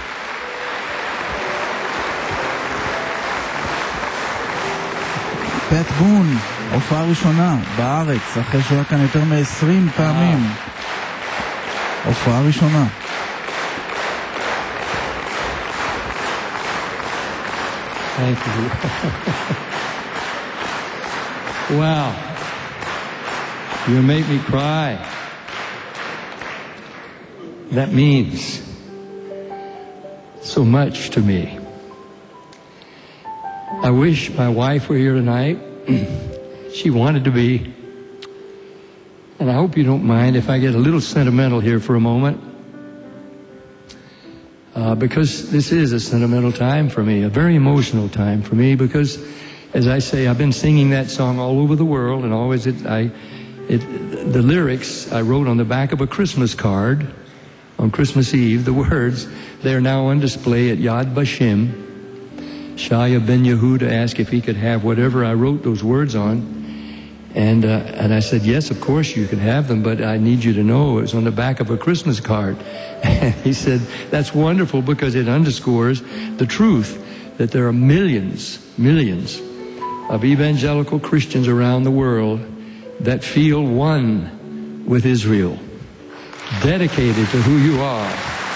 פט בון, הופעה ראשונה בארץ, אחרי שהוא היה כאן יותר מ-20 פעמים. הופעה ראשונה. Thank you. Wow. You make me cry. That means so much to me. I wish my wife were here tonight. She wanted to be. And I hope you don't mind if I get a little sentimental here for a moment. Because this is a sentimental time for me, a very emotional time for me, because, as I say, I've been singing that song all over the world, and always the lyrics I wrote on the back of a Christmas card on Christmas Eve, the words, they're now on display at Yad Vashem. Shaya ben Yehuda asked if he could have whatever I wrote those words on. And I said, yes, of course you can have them, but I need you to know it was on the back of a Christmas card. And he said, that's wonderful because it underscores the truth that there are millions of evangelical Christians around the world that feel one with Israel, dedicated to who you are.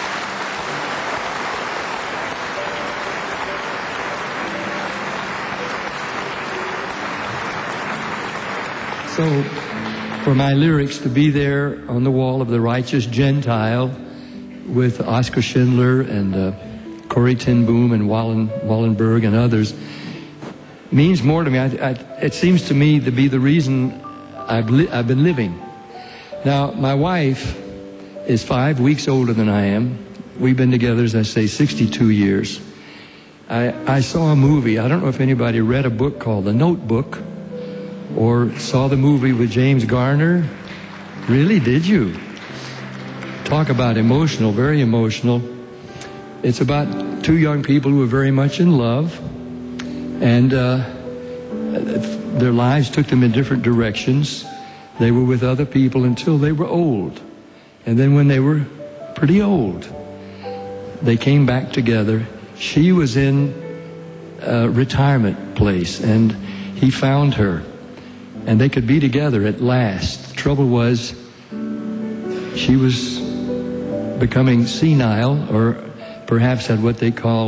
So, for my lyrics to be there on the wall of the righteous Gentile with Oscar Schindler and Corrie ten Boom and Wallenberg and others means more to me. It seems to me to be the reason I've been living. Now, my wife is 5 weeks older than I am. We've been together, as I say, 62 years. I saw a movie. I don't know if anybody read a book called The Notebook or saw the movie with James Garner. Really, did you? Talk about emotional, very emotional. It's about two young people who are very much in love, and their lives took them in different directions. They were with other people until they were old. And then when they were pretty old, they came back together. She was in a retirement place, and he found her. And they could be together at last. The trouble was, she was becoming senile, or perhaps had what they call,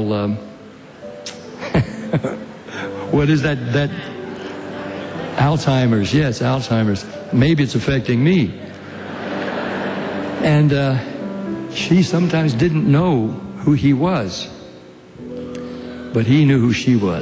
what is that? Alzheimer's. Yes, Alzheimer's. Maybe it's affecting me. And she sometimes didn't know who he was, but he knew who she was.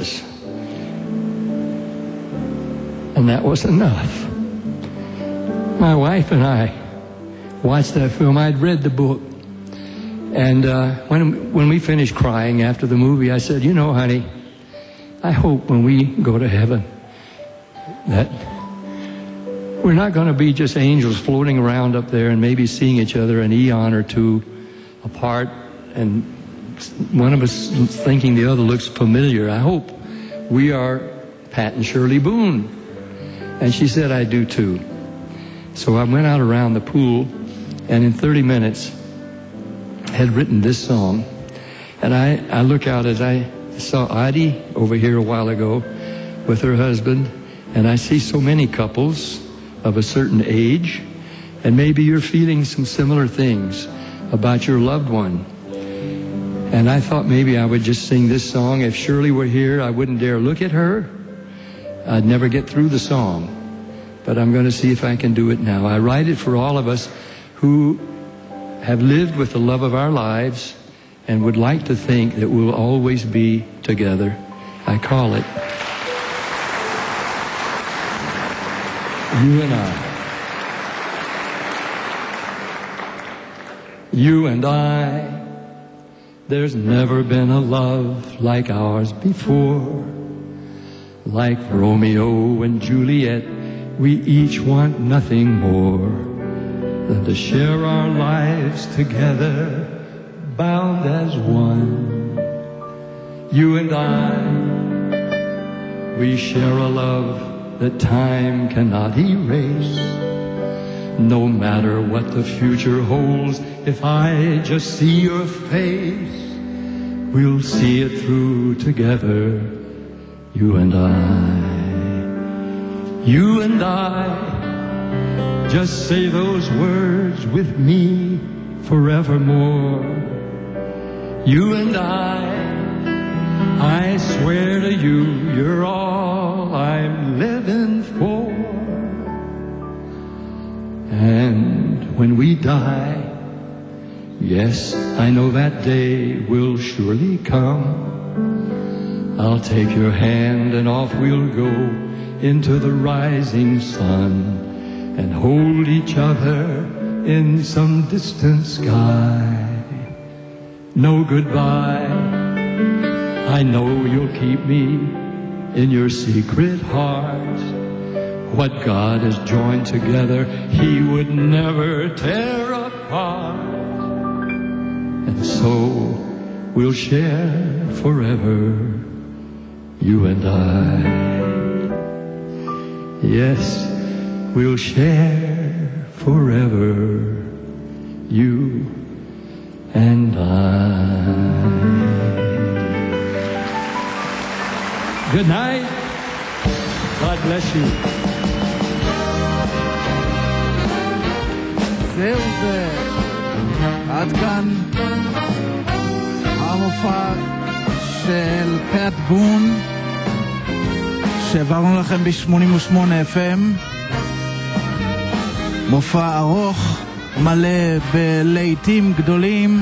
And that was enough. My wife and I watched that film. I'd read the book. And when we finished crying after the movie, I said, you know, honey, I hope when we go to heaven that we're not going to be just angels floating around up there and maybe seeing each other an eon or two apart and one of us thinking the other looks familiar. I hope we are Pat and Shirley Boone. And she said, I do too. So I went out around the pool, and in 30 minutes had written this song. And I look out as I saw Adi over here a while ago with her husband, And I see so many couples of a certain age, and maybe you're feeling some similar things about your loved one. And I thought maybe I would just sing this song. If Shirley were here, I wouldn't dare look at her. I'd never get through the song. But I'm going to see if I can do it now. I write it for all of us who have lived with the love of our lives and would like to think that we'll always be together. I call it You and I. You and I, there's never been a love like ours before. Like Romeo and Juliet, we each want nothing more than to share our lives together, bound as one. You and I, we share a love that time cannot erase. No matter what the future holds, if I just see your face, we'll see it through together, you and I. You and I, just say those words with me forevermore. You and I swear to you, you're all I'm living for. And when we die, yes, I know that day will surely come. I'll take your hand and off we'll go into the rising sun and hold each other in some distant sky. No goodbye, I know you'll keep me in your secret heart. What God has joined together, He would never tear apart. And so we'll share forever, you and I. Yes, we'll share forever, you and I. Good night. God bless you. זהו זה. עד כאן המופע של פאט בון שהעברנו לכם ב-88 FM. מופע ארוך, מלא בלהיטים גדולים.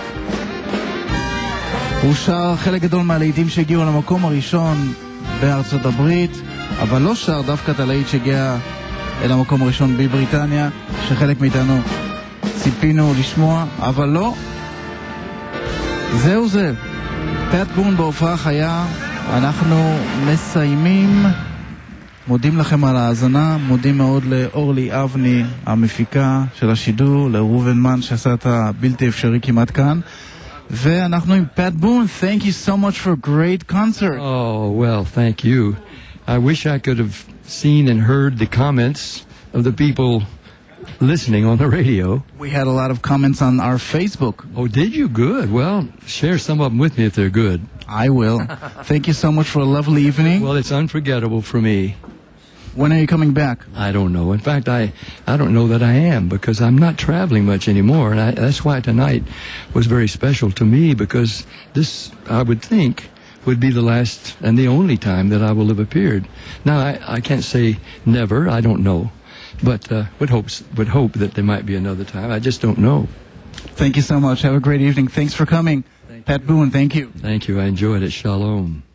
הוא שר חלק גדול מהלהיטים שהגיעו למקום הראשון בארצות הברית, אבל לא שר דווקא את הלהיט שהגיע אל המקום הראשון בבריטניה, שחלק מאיתנו ציפינו לשמוע, אבל לא. זהו זה. פאט בון בהופעה חיה. אנחנו מסיימים. מודים לכם על ההאזנה, מודים מאוד לאורלי אבני המפיקה של השידור, לרובן מן שעשה את הבלתי אפשרי כמעט כאן, ואנחנו עם פאט בון. Thank you so much for a great concert. Oh, well, thank you. I wish I could have seen and heard the comments of the people listening on the radio. We had a lot of comments on our Facebook. Oh, did you? Good. Well, share some of them with me if they're good. I will. Thank you so much for a lovely evening. Well, it's unforgettable for me. When are you coming back? I don't know. In fact, I don't know that I am, because I'm not traveling much anymore. And that's why tonight was very special to me, because this, I would think, would be the last and the only time that I will have appeared. Now, I can't say never. I don't know. But would hope that there might be another time. I just don't know. Thank you so much. Have a great evening. Thanks for coming. Pat Boone, thank you. Thank you. I enjoyed it. Shalom.